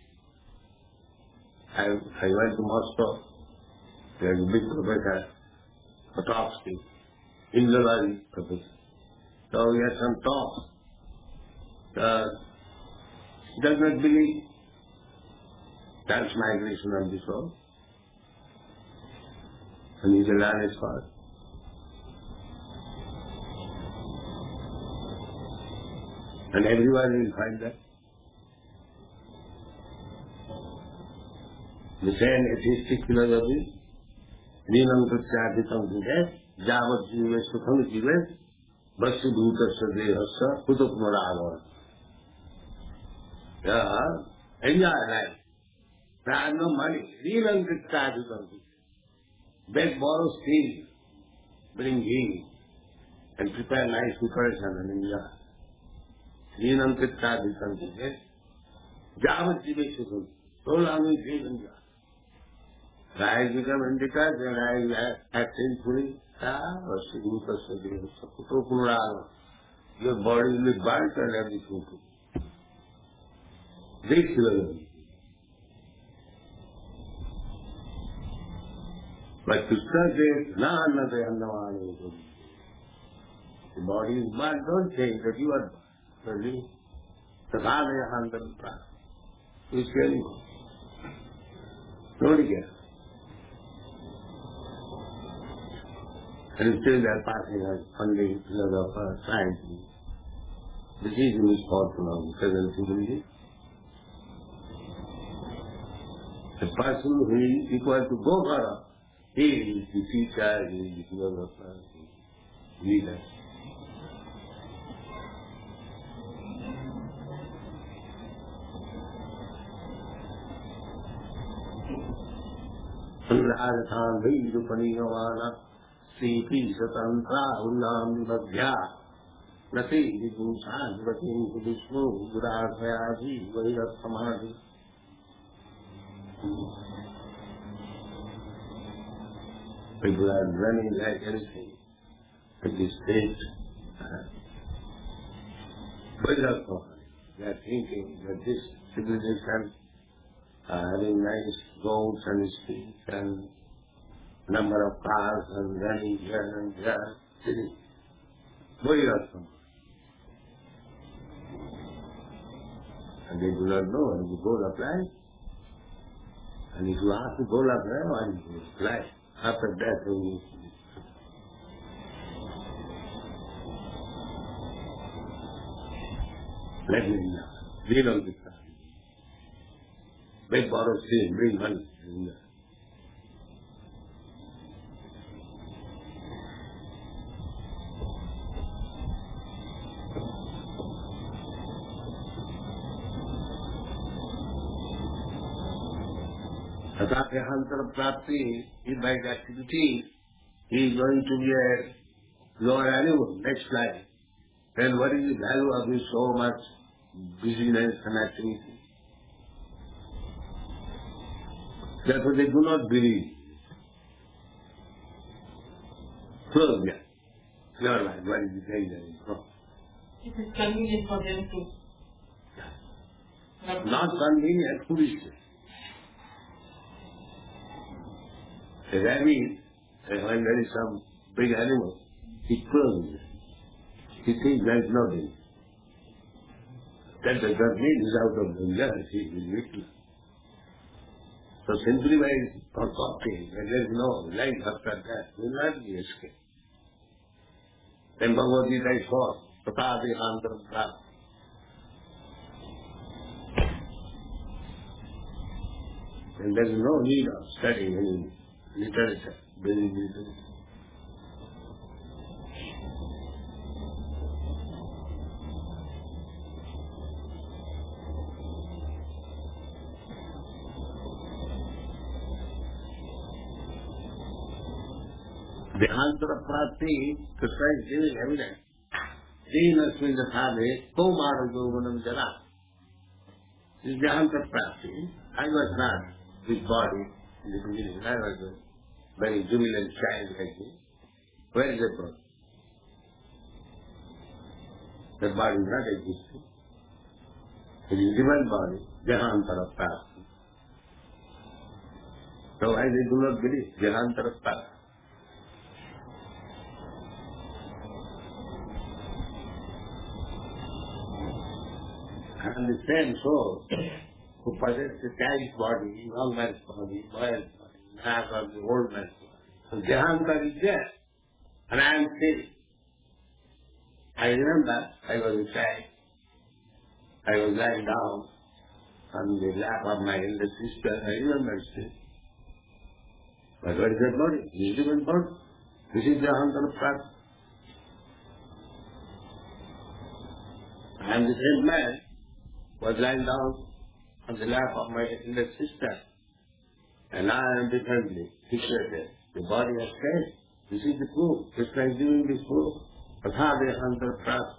I went to Moscow. There is a big professor, Potofsky, Indolari professor. So we had some talks. He does not believe transmigration of the soul. And he is a learned scholar. And everyone will find that. The same atheistic philosophy, Ninam Pratyaditam Vides, Javat Jive Sukham Jive, Vasu Bhutasya Dehasya Kutupnurava. Enjoy life. There are no money. Ninam Pratyaditam Vides. Beg, borrow, steal, bring ghee, and prepare nice preparation and enjoy. Ninam Pratyaditam Vides, Javat Jive Sukham. So long as you enjoy. Rise become indica, then rise act sinfully. Your body will be burnt and everything too. This philosophy. But Krishna says, Na annate annavane. The body is burnt, don't think that you are burnt. Tathadaya handam prana. Who is telling you? Nobody cares. And still they are passing us funding because of science. This is the misfortune of the present humanity. The person who is equal to Gokara, he is the teacher, he is the philosopher, he is the leader. Radhan Vaidupanigamana Sripi Satantra Unnam Vibhagya Nati Vibhushan Vatim Vishnu Gurasayadi Vairat Samadhi. People are running like anything at this stage. Vairat Samadhi. They are thinking that this civilization having nice goats and streets and number of cars and running here and there, sitting. Very awesome. And they do not know, and you go apply. And if you ask to go apply, why do you apply? After that, you let me know. We don't decide. Make borrow steal, bring money. Tata Dehantara Prapti, in right activity, he is going to be a lower animal, next life. Then what is the value of his so much busyness and activity? Therefore they do not believe. So, yeah, your life, what is the danger in front? It is convenient for them to. Not convenient, foolishness. A rabbit, when there is some big animal, he prunes. He thinks there is no danger. That does not mean he is out of danger, he is victim. So simply by concocting, when there is no life after that, will not be escaped. Then Bhagavad Gita is for Tata Dehantara Prapti. And there is no need of studying any literature, building literature. Dehantara Prapti, Krishna is giving evidence. Deenasmin Dathade, Komara Govanam Jara. This is Dehantara Prapti. I was not this body in the beginning. I was a very jubilant child like this. Where is the body? The body is not existing. It is divine body, Dehantara Prapti. So why they do not believe Dehantara Prapti? And the same soul who possesses the child's body, young man's body, boy's body, half of the old man's body. So Dehantara is there, and I am still. I remember I was a child. I was lying down on the lap of my elder sister. I remember still. But what is that body? This is human body. This is Dehantara Prapti. I am the same man was lying down on the lap of my elder sister, and I am differently situated. The body has changed. This is the proof. Krishna is giving this proof. Tata Dehantara Prapti.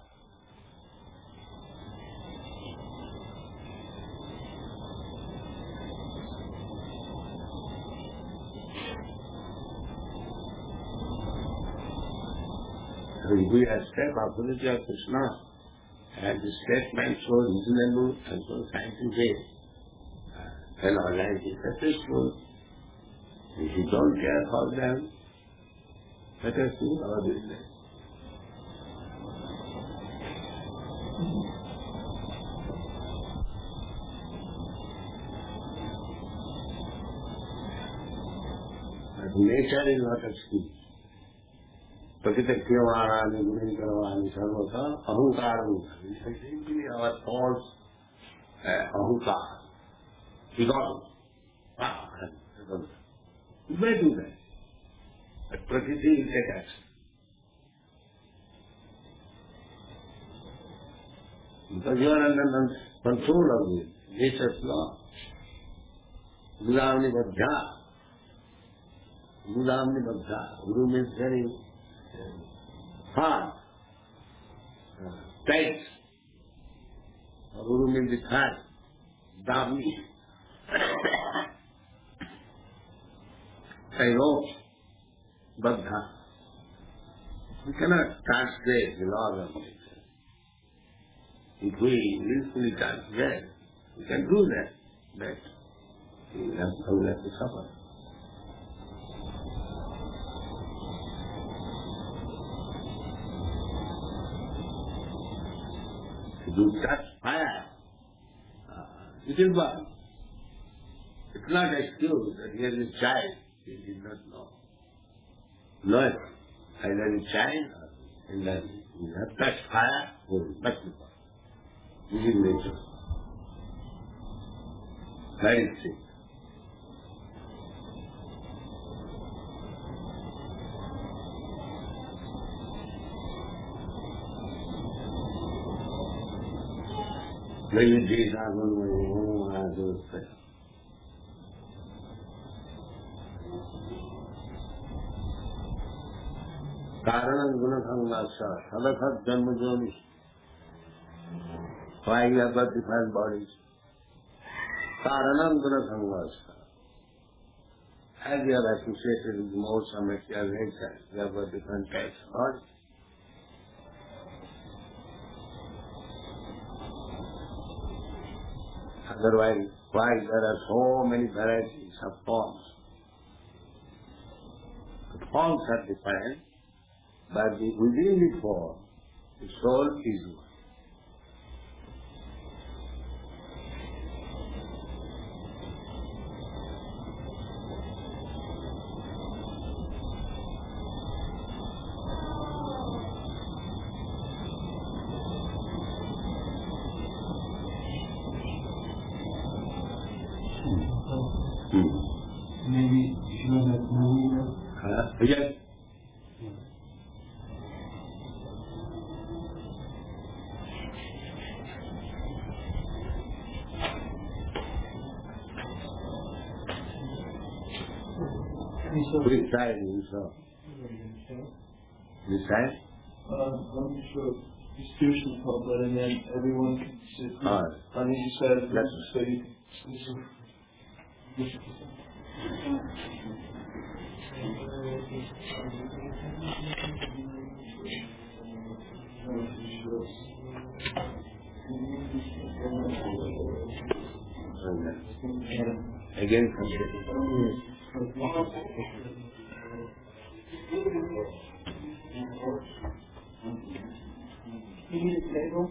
So we have step opportunity of Krishna. And the statement so reasonable and so scientific, and our life is successful. If you don't care for them, let us do our business. But nature is not excuse. Prakritakyavarani, Gurinkaravani, Sarvata, Ahankara. Simply our thoughts, Ahankara. Ego. You may do that. But Prakriti will take action. Because you are under control of the nature's law. Gudamni Baddha. Gudamni Baddha. Guru means very hard, tight. Guru means the tight, damni. I know, Baddha. We cannot translate the laws of nature. If we willfully translate, we can do that. But we will have to suffer. If you touch fire, it will burn. It's not excuse that he is a child, he did not know. No, either in child or in that you have touched fire, he will touch the fire. This is nature. Very sick. Maybe these are going to Karanam Gunasangasa, Sadakhat Janmajoni. Why you have got different bodies? Karanam Gunasangasa. As you are associated with more material nature, you have got different types of bodies. Otherwise, why there are so many varieties of forms? The forms are different, but within the form, the soul is one. Maybe you know that movie. Yes. Which side you saw? This side? I'm sure the spiritual part, but and then everyone can sit on each side of the room, so you can Again, you need a table?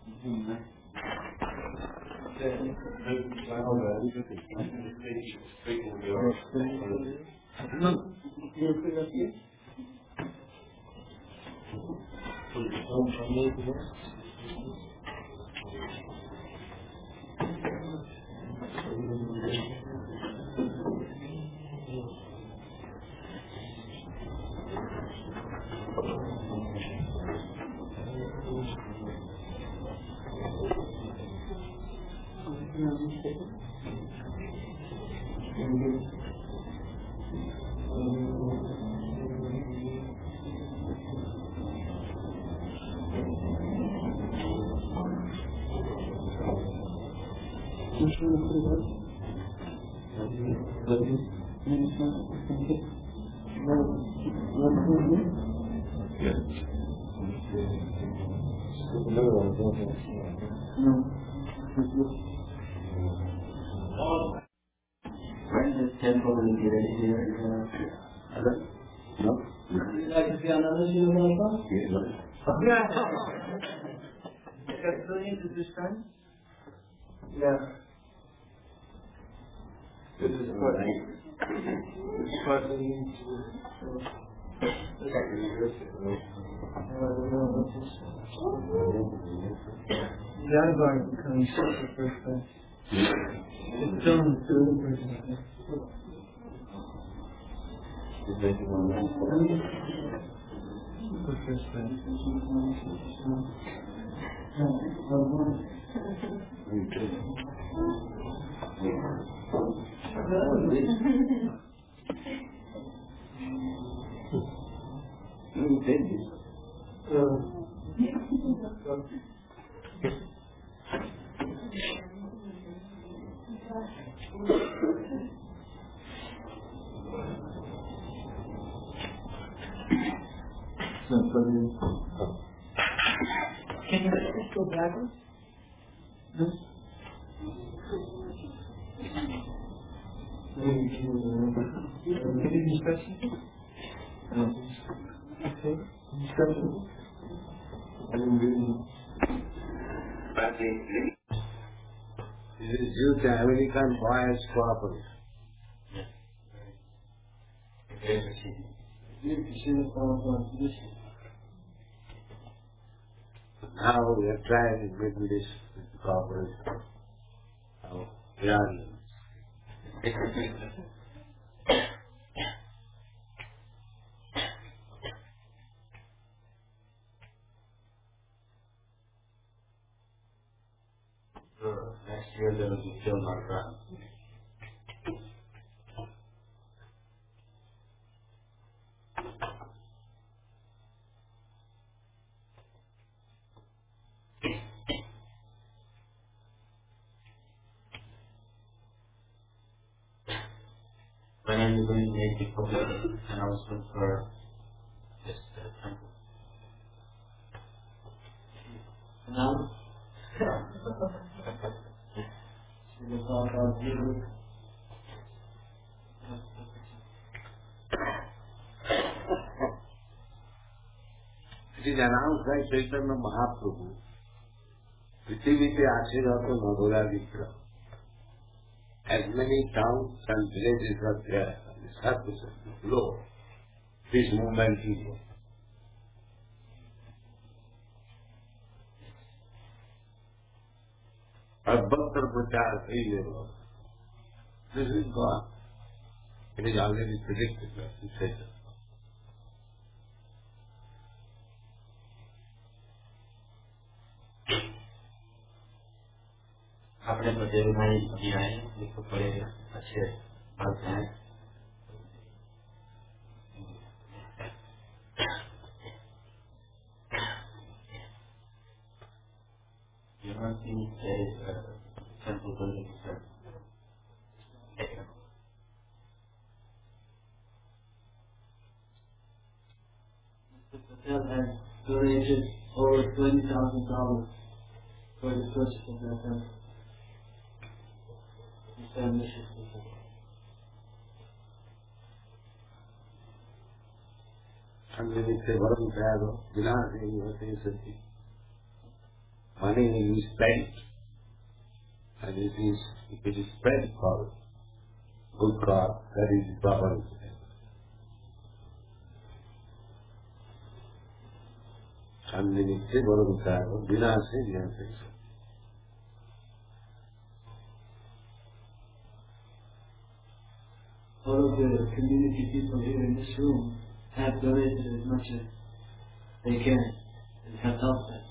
When the temple will be ready here? No? Would you like to see another Shiva? Got billions at this time? Yeah. This is partly into the Anavar becoming such a first time. It's done through the first time. The first time. Can you just go backwards? This? Can you be stretching? Okay. Stretching? This is due to American bias property. Now we are trying to bring this corporate. Iranians. Next year there will be still not around. are you going to make a public announcement for this temple? Now? Should we talk about Jesus? It is announced by Chaitanya Mahaprabhu. Prithivite Ashirata Madhura Vikra. As many towns and villages are there on the surface of the globe, this movement is. Bhaktar Prachar Sri. This is gone. It is already predicted by the Chaitanya. अपने बच्चे भाई अभी आए जिसको बड़े अच्छे बात हैं यहाँ की temple building sir. Mr. Patel has donated over $20,000 for the purchase of that temple. Unlimited Varam Prado, Vinasati. Money is spent, and if it is spent for good cause, that is the proper incident. Unlimited Varam Prado, Vinasati. All of the community people here in this room have donated as much as they can and have helped us.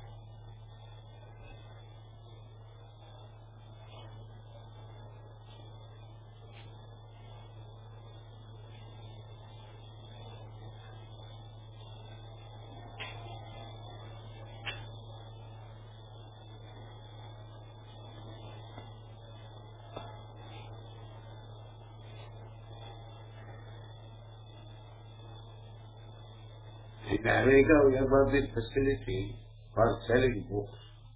In America, we have got this facility for selling books.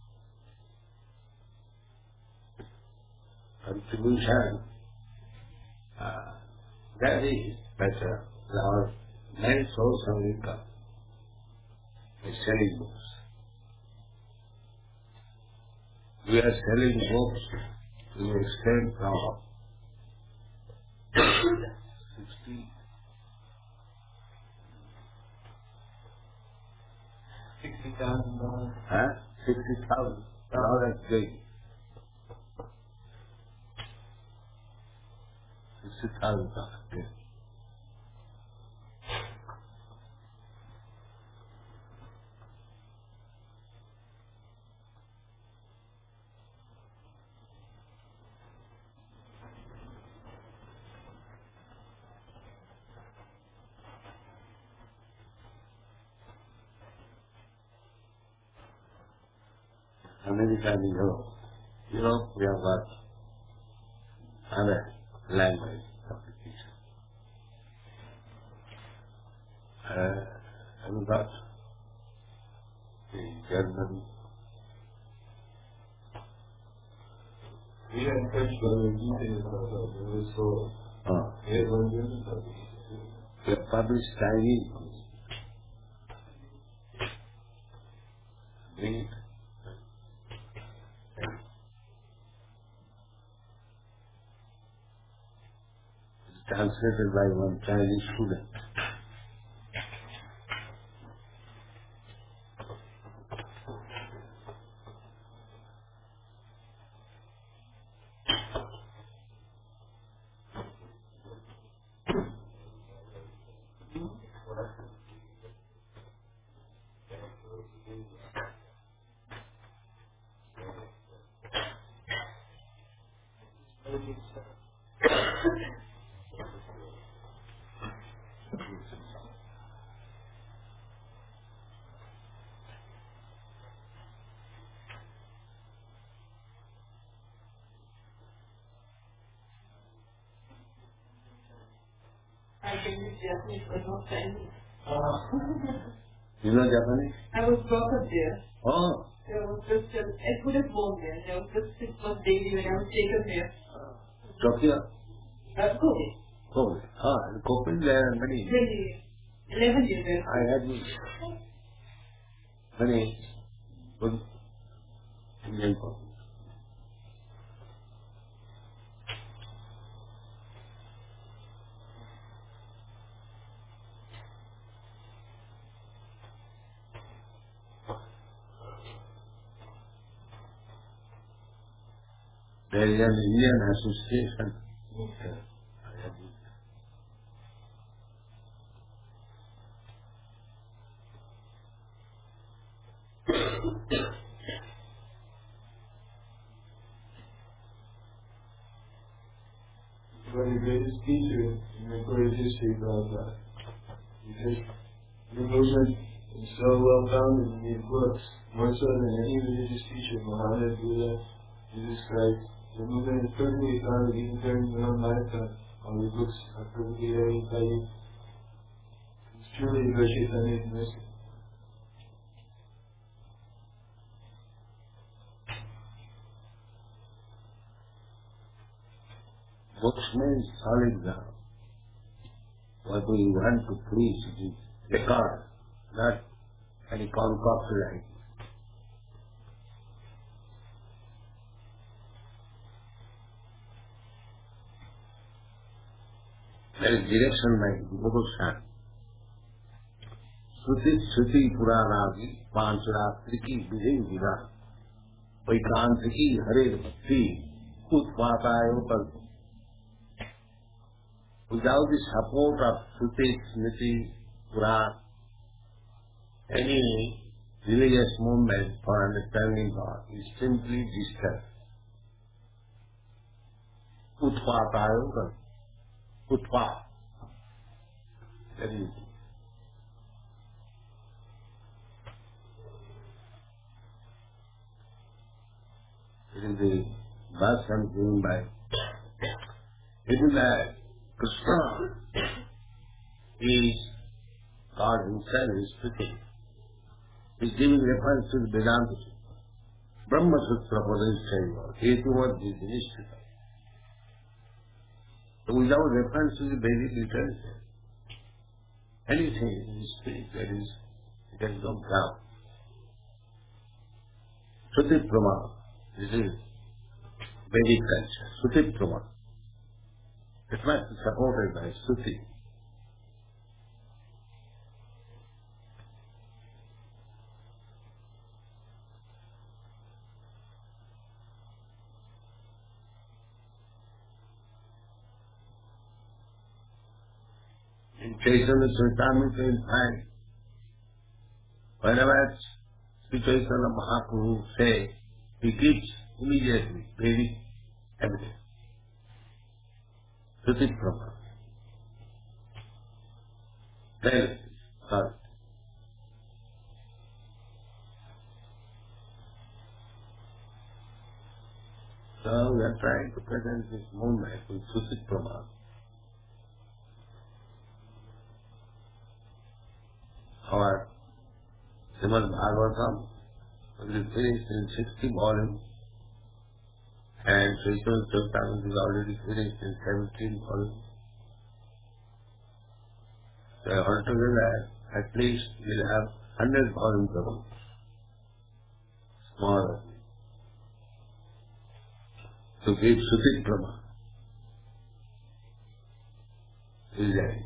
Contribution, that is better. Our main source of income is selling books. We are selling books to the extent of $60,000. $60,000. Now that's big. $60,000. Yeah. America and Europe. Europe, we have got other language application. And got the German. We had touched on details about it, so we had one German publication. We have published Chinese. Bring it. Translated by one Chinese student. English, Japanese, but not Chinese. You know Japanese? I was brought up there. Oh, There was just I could have born there. There was just 6 months baby when I was taken there. Tokyo? Kobe. Oh, in Kobe there are many. 11 years there. I had many good Indian people. There is an Indian association. One of the greatest teachers in recorded history about that. Because your movement is so well founded in these books, more so than any religious teacher, Muhammad, Buddha, Jesus Christ. Your movement is perfectly founded even during your own lifetime. All your books are perfectly raised by you. It's truly a great mercy. Books means solid ground. What we want to preach is record, not any concocted. There is direction by devotion. श्रुति पुराणादि पांच रात्रि की विभिन्न विधा वैकांत की हरे भक्ति उत्पादाय पर without the support of Shruti, Smriti, Puran, any religious movement for understanding God is simply discussed. Utpatayoga, utpat. That is the verse I'm given by. It is that Krishna is God himself is speaking. He is giving reference to the Vedanta. Brahma Sutra Padishaiva, Hetuvat Dhisnishthita. So without reference to the Vedic literature, anything in spirit that is, it has no ground. Shruti Pramana, this is Vedic culture, Shruti Pramana. It must be supported by Shruti. In Chaitanya Charitamrita you find, whenever Sri Chaitanya Mahaprabhu says, he gives immediately Vedic evidence. Shruti Pramana. Then, sorry. So we are trying to present this movement with Shruti Pramana. Our Srimad Bhagavatam will be finished in 60 volumes, and Chaitanya Charitamrita is already finished in 17 volumes. So altogether, at least we'll have 100 volumes of books. Smaller. To give Shruti Pramana. Is there?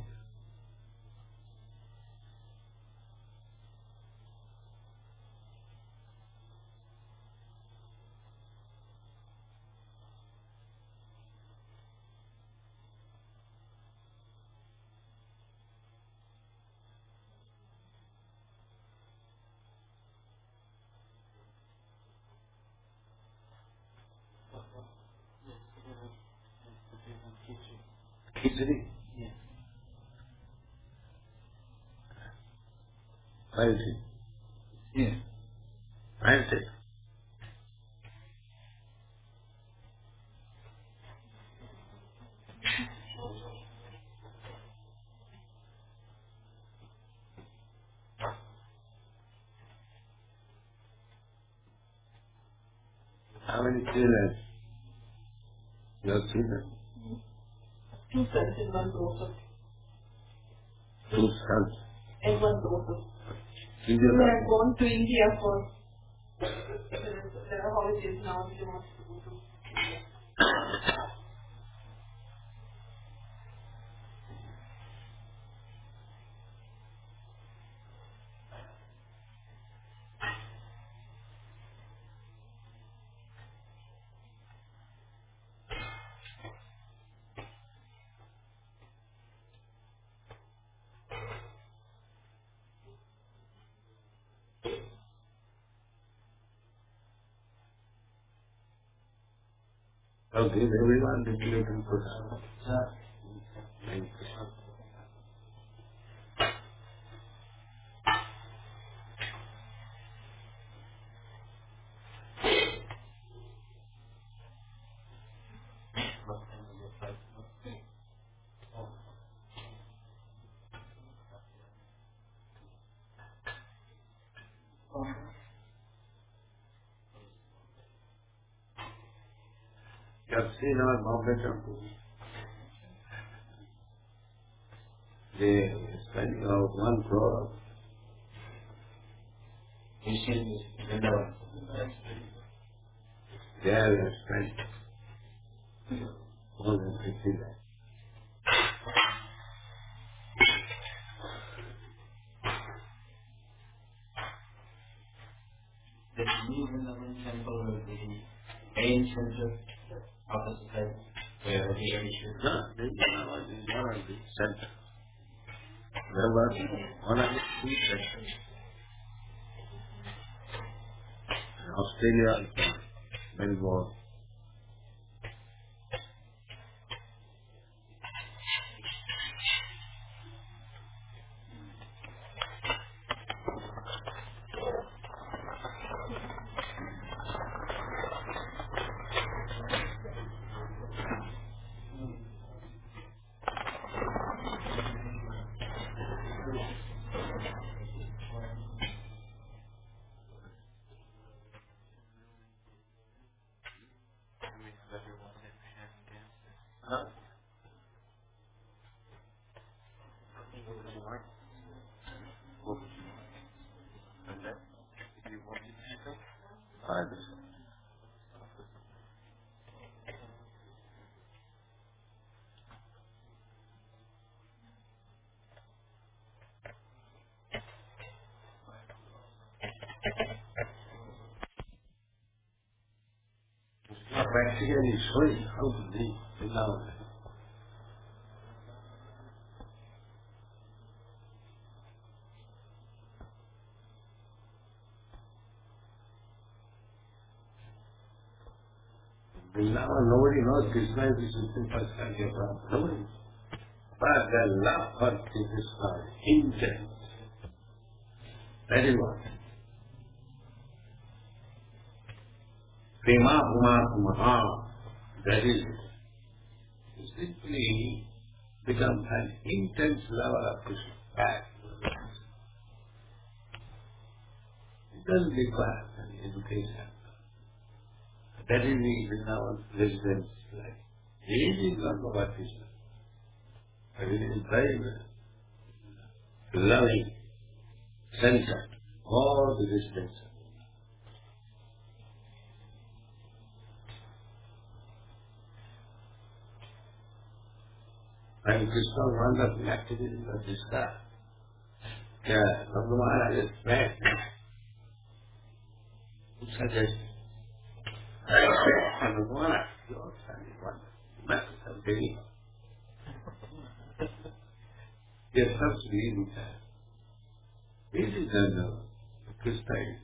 Khichdi? Yes. Where is it? Yes. Where is it? How many children? Your children? 2 sons and 1 daughter. 2 sons. And 1 daughter. They We have gone to India for there are holidays now. She wants to go to India. So give everyone the children Prasad. You have seen our Bombay temple. They spend out 1 crore. You see this Vrindavan. There we have spent more than 50 lakhs. The new Vrindavan temple will be the main center of the society where everybody should. No, Vrindavan is one of the center. There was one of the 3 centers. In Australia, Melbourne. Practically showing how to live without it. Nobody knows Krishna is the supreme personality of Brahma. Nobody. But the love for Krishna is intense. That is what. Prema Puma Maha. That is it. You simply become an intense lover of Krishna. Back. It doesn't require any education. That is the Vrindavan residence life. He is not about Krishna. But it is very loving, centered, all the residents. And Krishna wonderful activities of this guy. Yeah, Bhagavan is back. Who suggests? Bhagavan, your son is wonderful. Masters of Devi. There comes to be in that. It is the Krishna is.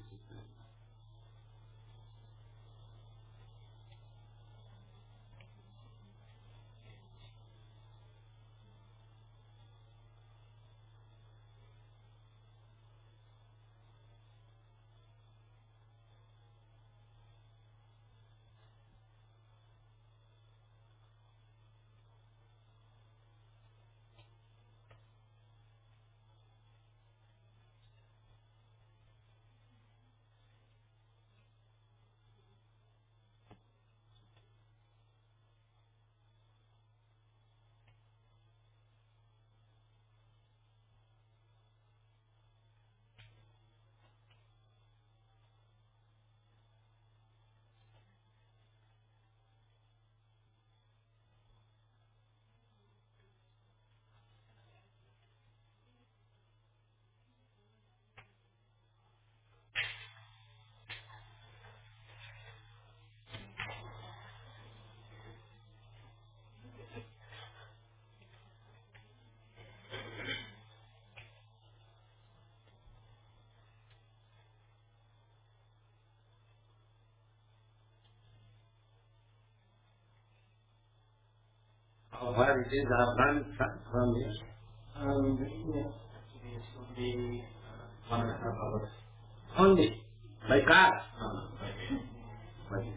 How far it is Afghanistan from here? Actually, it's only 1.5 hours. Only by car. By By-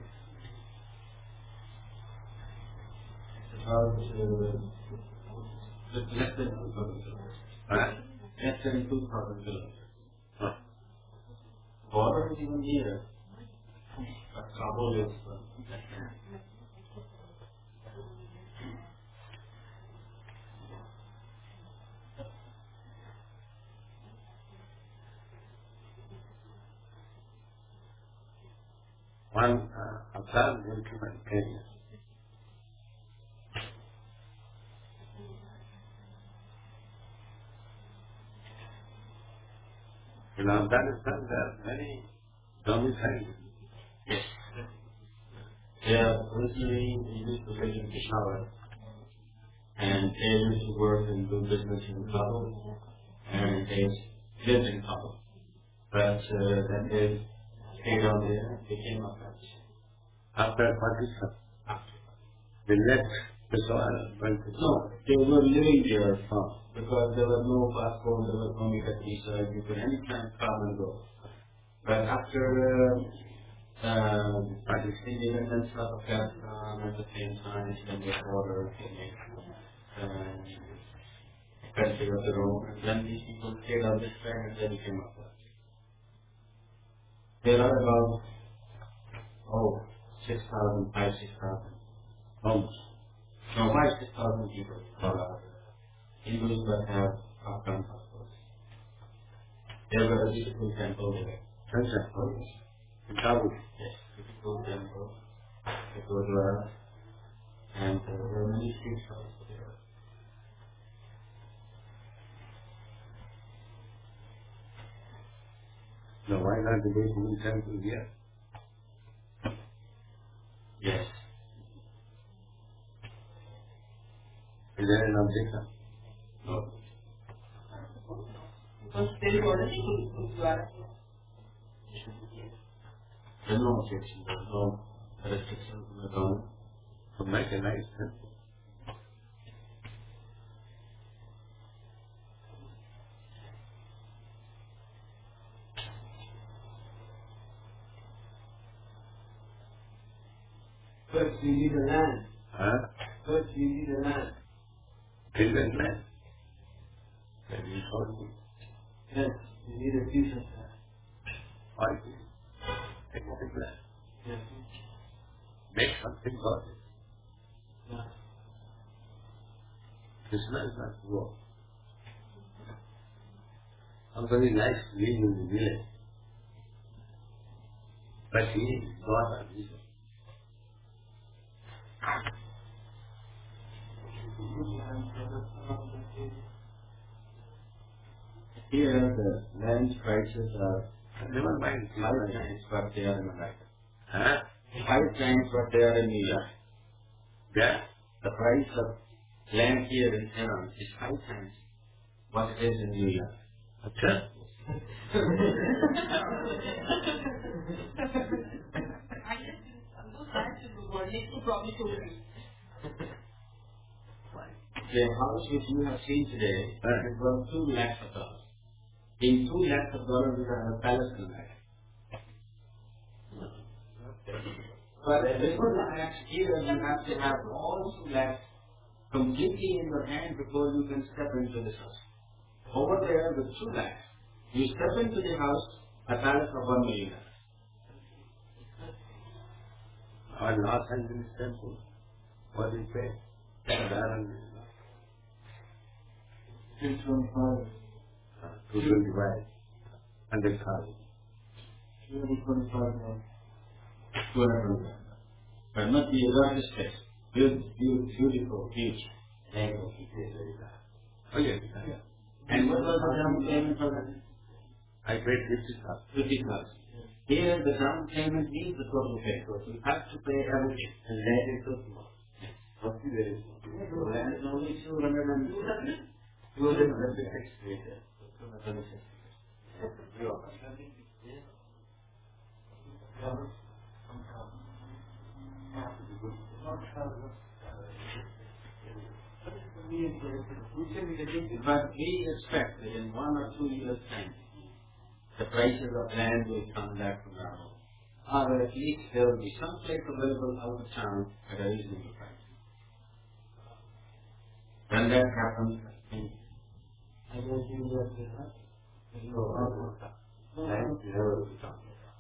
it's about less than 2,000 kilometers. Huh? Less than 2,000 kilometers. Huh. Border is even near. But Kabul is less than. One Afghan gentleman came here. In Afghanistan, there are many domiciles. Yes. Yeah, originally they used to live in Peshawar, and they used to work and do business in Kabul, and they lived in Kabul. But then they stayed down there, they came up After Pakistan, after. they left Peshawar, went to No, they were living there because there was no passport, there was no visa, you could anytime come and go. But after Pakistan independence of Afghanistan at the same time, then they ordered to make country of their own, and then these people stayed on this land and then they came up with. There are about 6,000, 6,000 homes. no, 6,000 people Hindus that have Afghan passports. There were a beautiful temple there. Yes, in Kabul. Yes, beautiful temple. It was there, and there were many street shops there. Now, why not the Buddhist temple here? Yes. Is there an objection? No. Because there is already Gurdwara. There's no objection. There's no restriction from the government. To make a nice temple. First you need a land. Huh? First you need a land. Children land. That is all. Yes, you need a piece of land. Why do you take a big land? Yes. Make something for it. Yeah. Krishna is not poor. Somebody likes to live in the village. But he is God and Jesus. Here, the land prices are Never mind. 5 times what they are in America. Huh? 5 times what they are in New York. Yeah? The price of land here in Tehran is 5 times what it is in New York. Acha? The house which you have seen today is worth $2 lakhs. In $2 lakhs, you have a palace in that. But before the lakhs here, you have to have all 2 lakhs completely in your hand before you can step into this house. Over there, with 2 lakhs, you step into the house, a palace of $1 million. Our Los Angeles temple, what do you say? 225. 225. 100,000. 225 now. 200. But not the largest space. Beautiful, huge. Oh, yes. And what was the down payment for that? I paid 50,000. 50,000. Here, the down payment means the total pay. So you have to pay everything. And that is so small. What is it? Land is only 200 256 meters. 226. But we expect that in 1 or 2 years' time, the prices of land will come back to normal. Or at least there will be some place available out of town at a reasonable price. When that happens, I don't think that will happen. No, land never will come.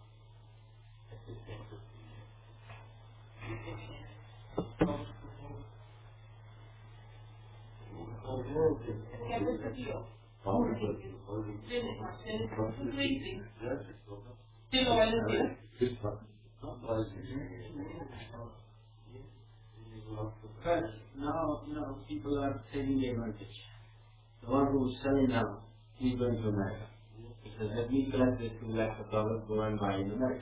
But now people are taking advantage. The one who is selling now, he's going to America. Because let me collect this $2 lakh, go and buy in America.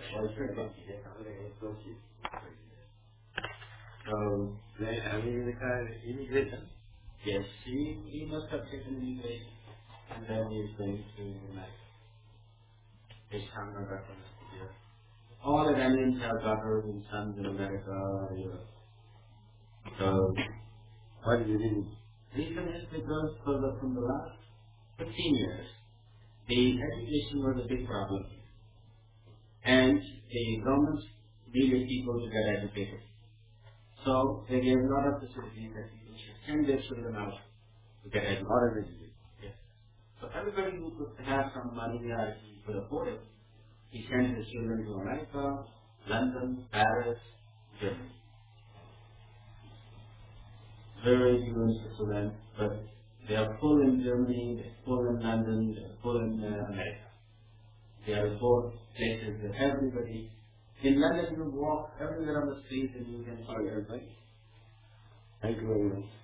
So, America immigration. Yes, he must have taken immigration, and then he is going to America. His son or daughter must be here. All Iranians have daughters and sons in America or Europe. So, what is the reason? Reason is because from the last 15 years, the education was a big problem. And the government needed people to get educated. So they gave a lot of facilities that people should send their children out to get educated. Yes. So everybody who could have some money or he could afford it, he sent his children to America, London, Paris, Germany. Very few in Switzerland, but they are full in Germany, they're full in London, they're full in America. They are 4 places that everybody. In London, you walk everywhere on the street and you can see everybody. Thank you very much.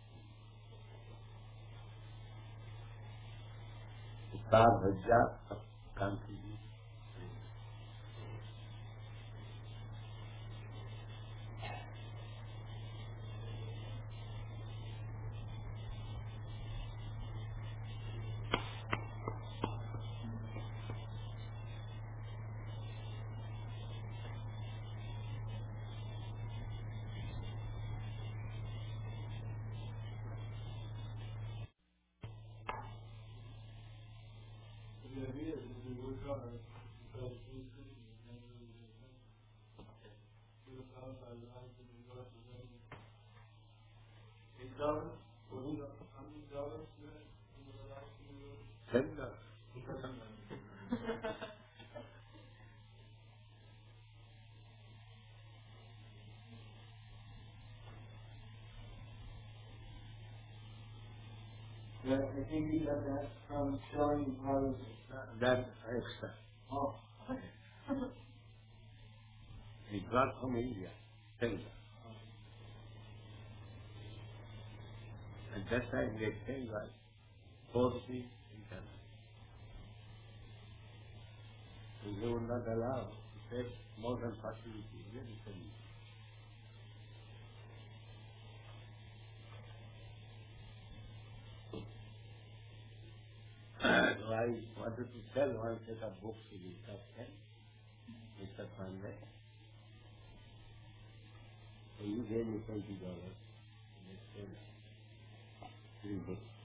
Well, I think he got that from showing how that extra. Oh. He got from India, India. At that time they came like 40 in Canada. And they were not allowed to take modern facilities. So I wanted to sell one set of books to the top 10, Mr. Pandey. So you gave me $20. And I sold 3 books.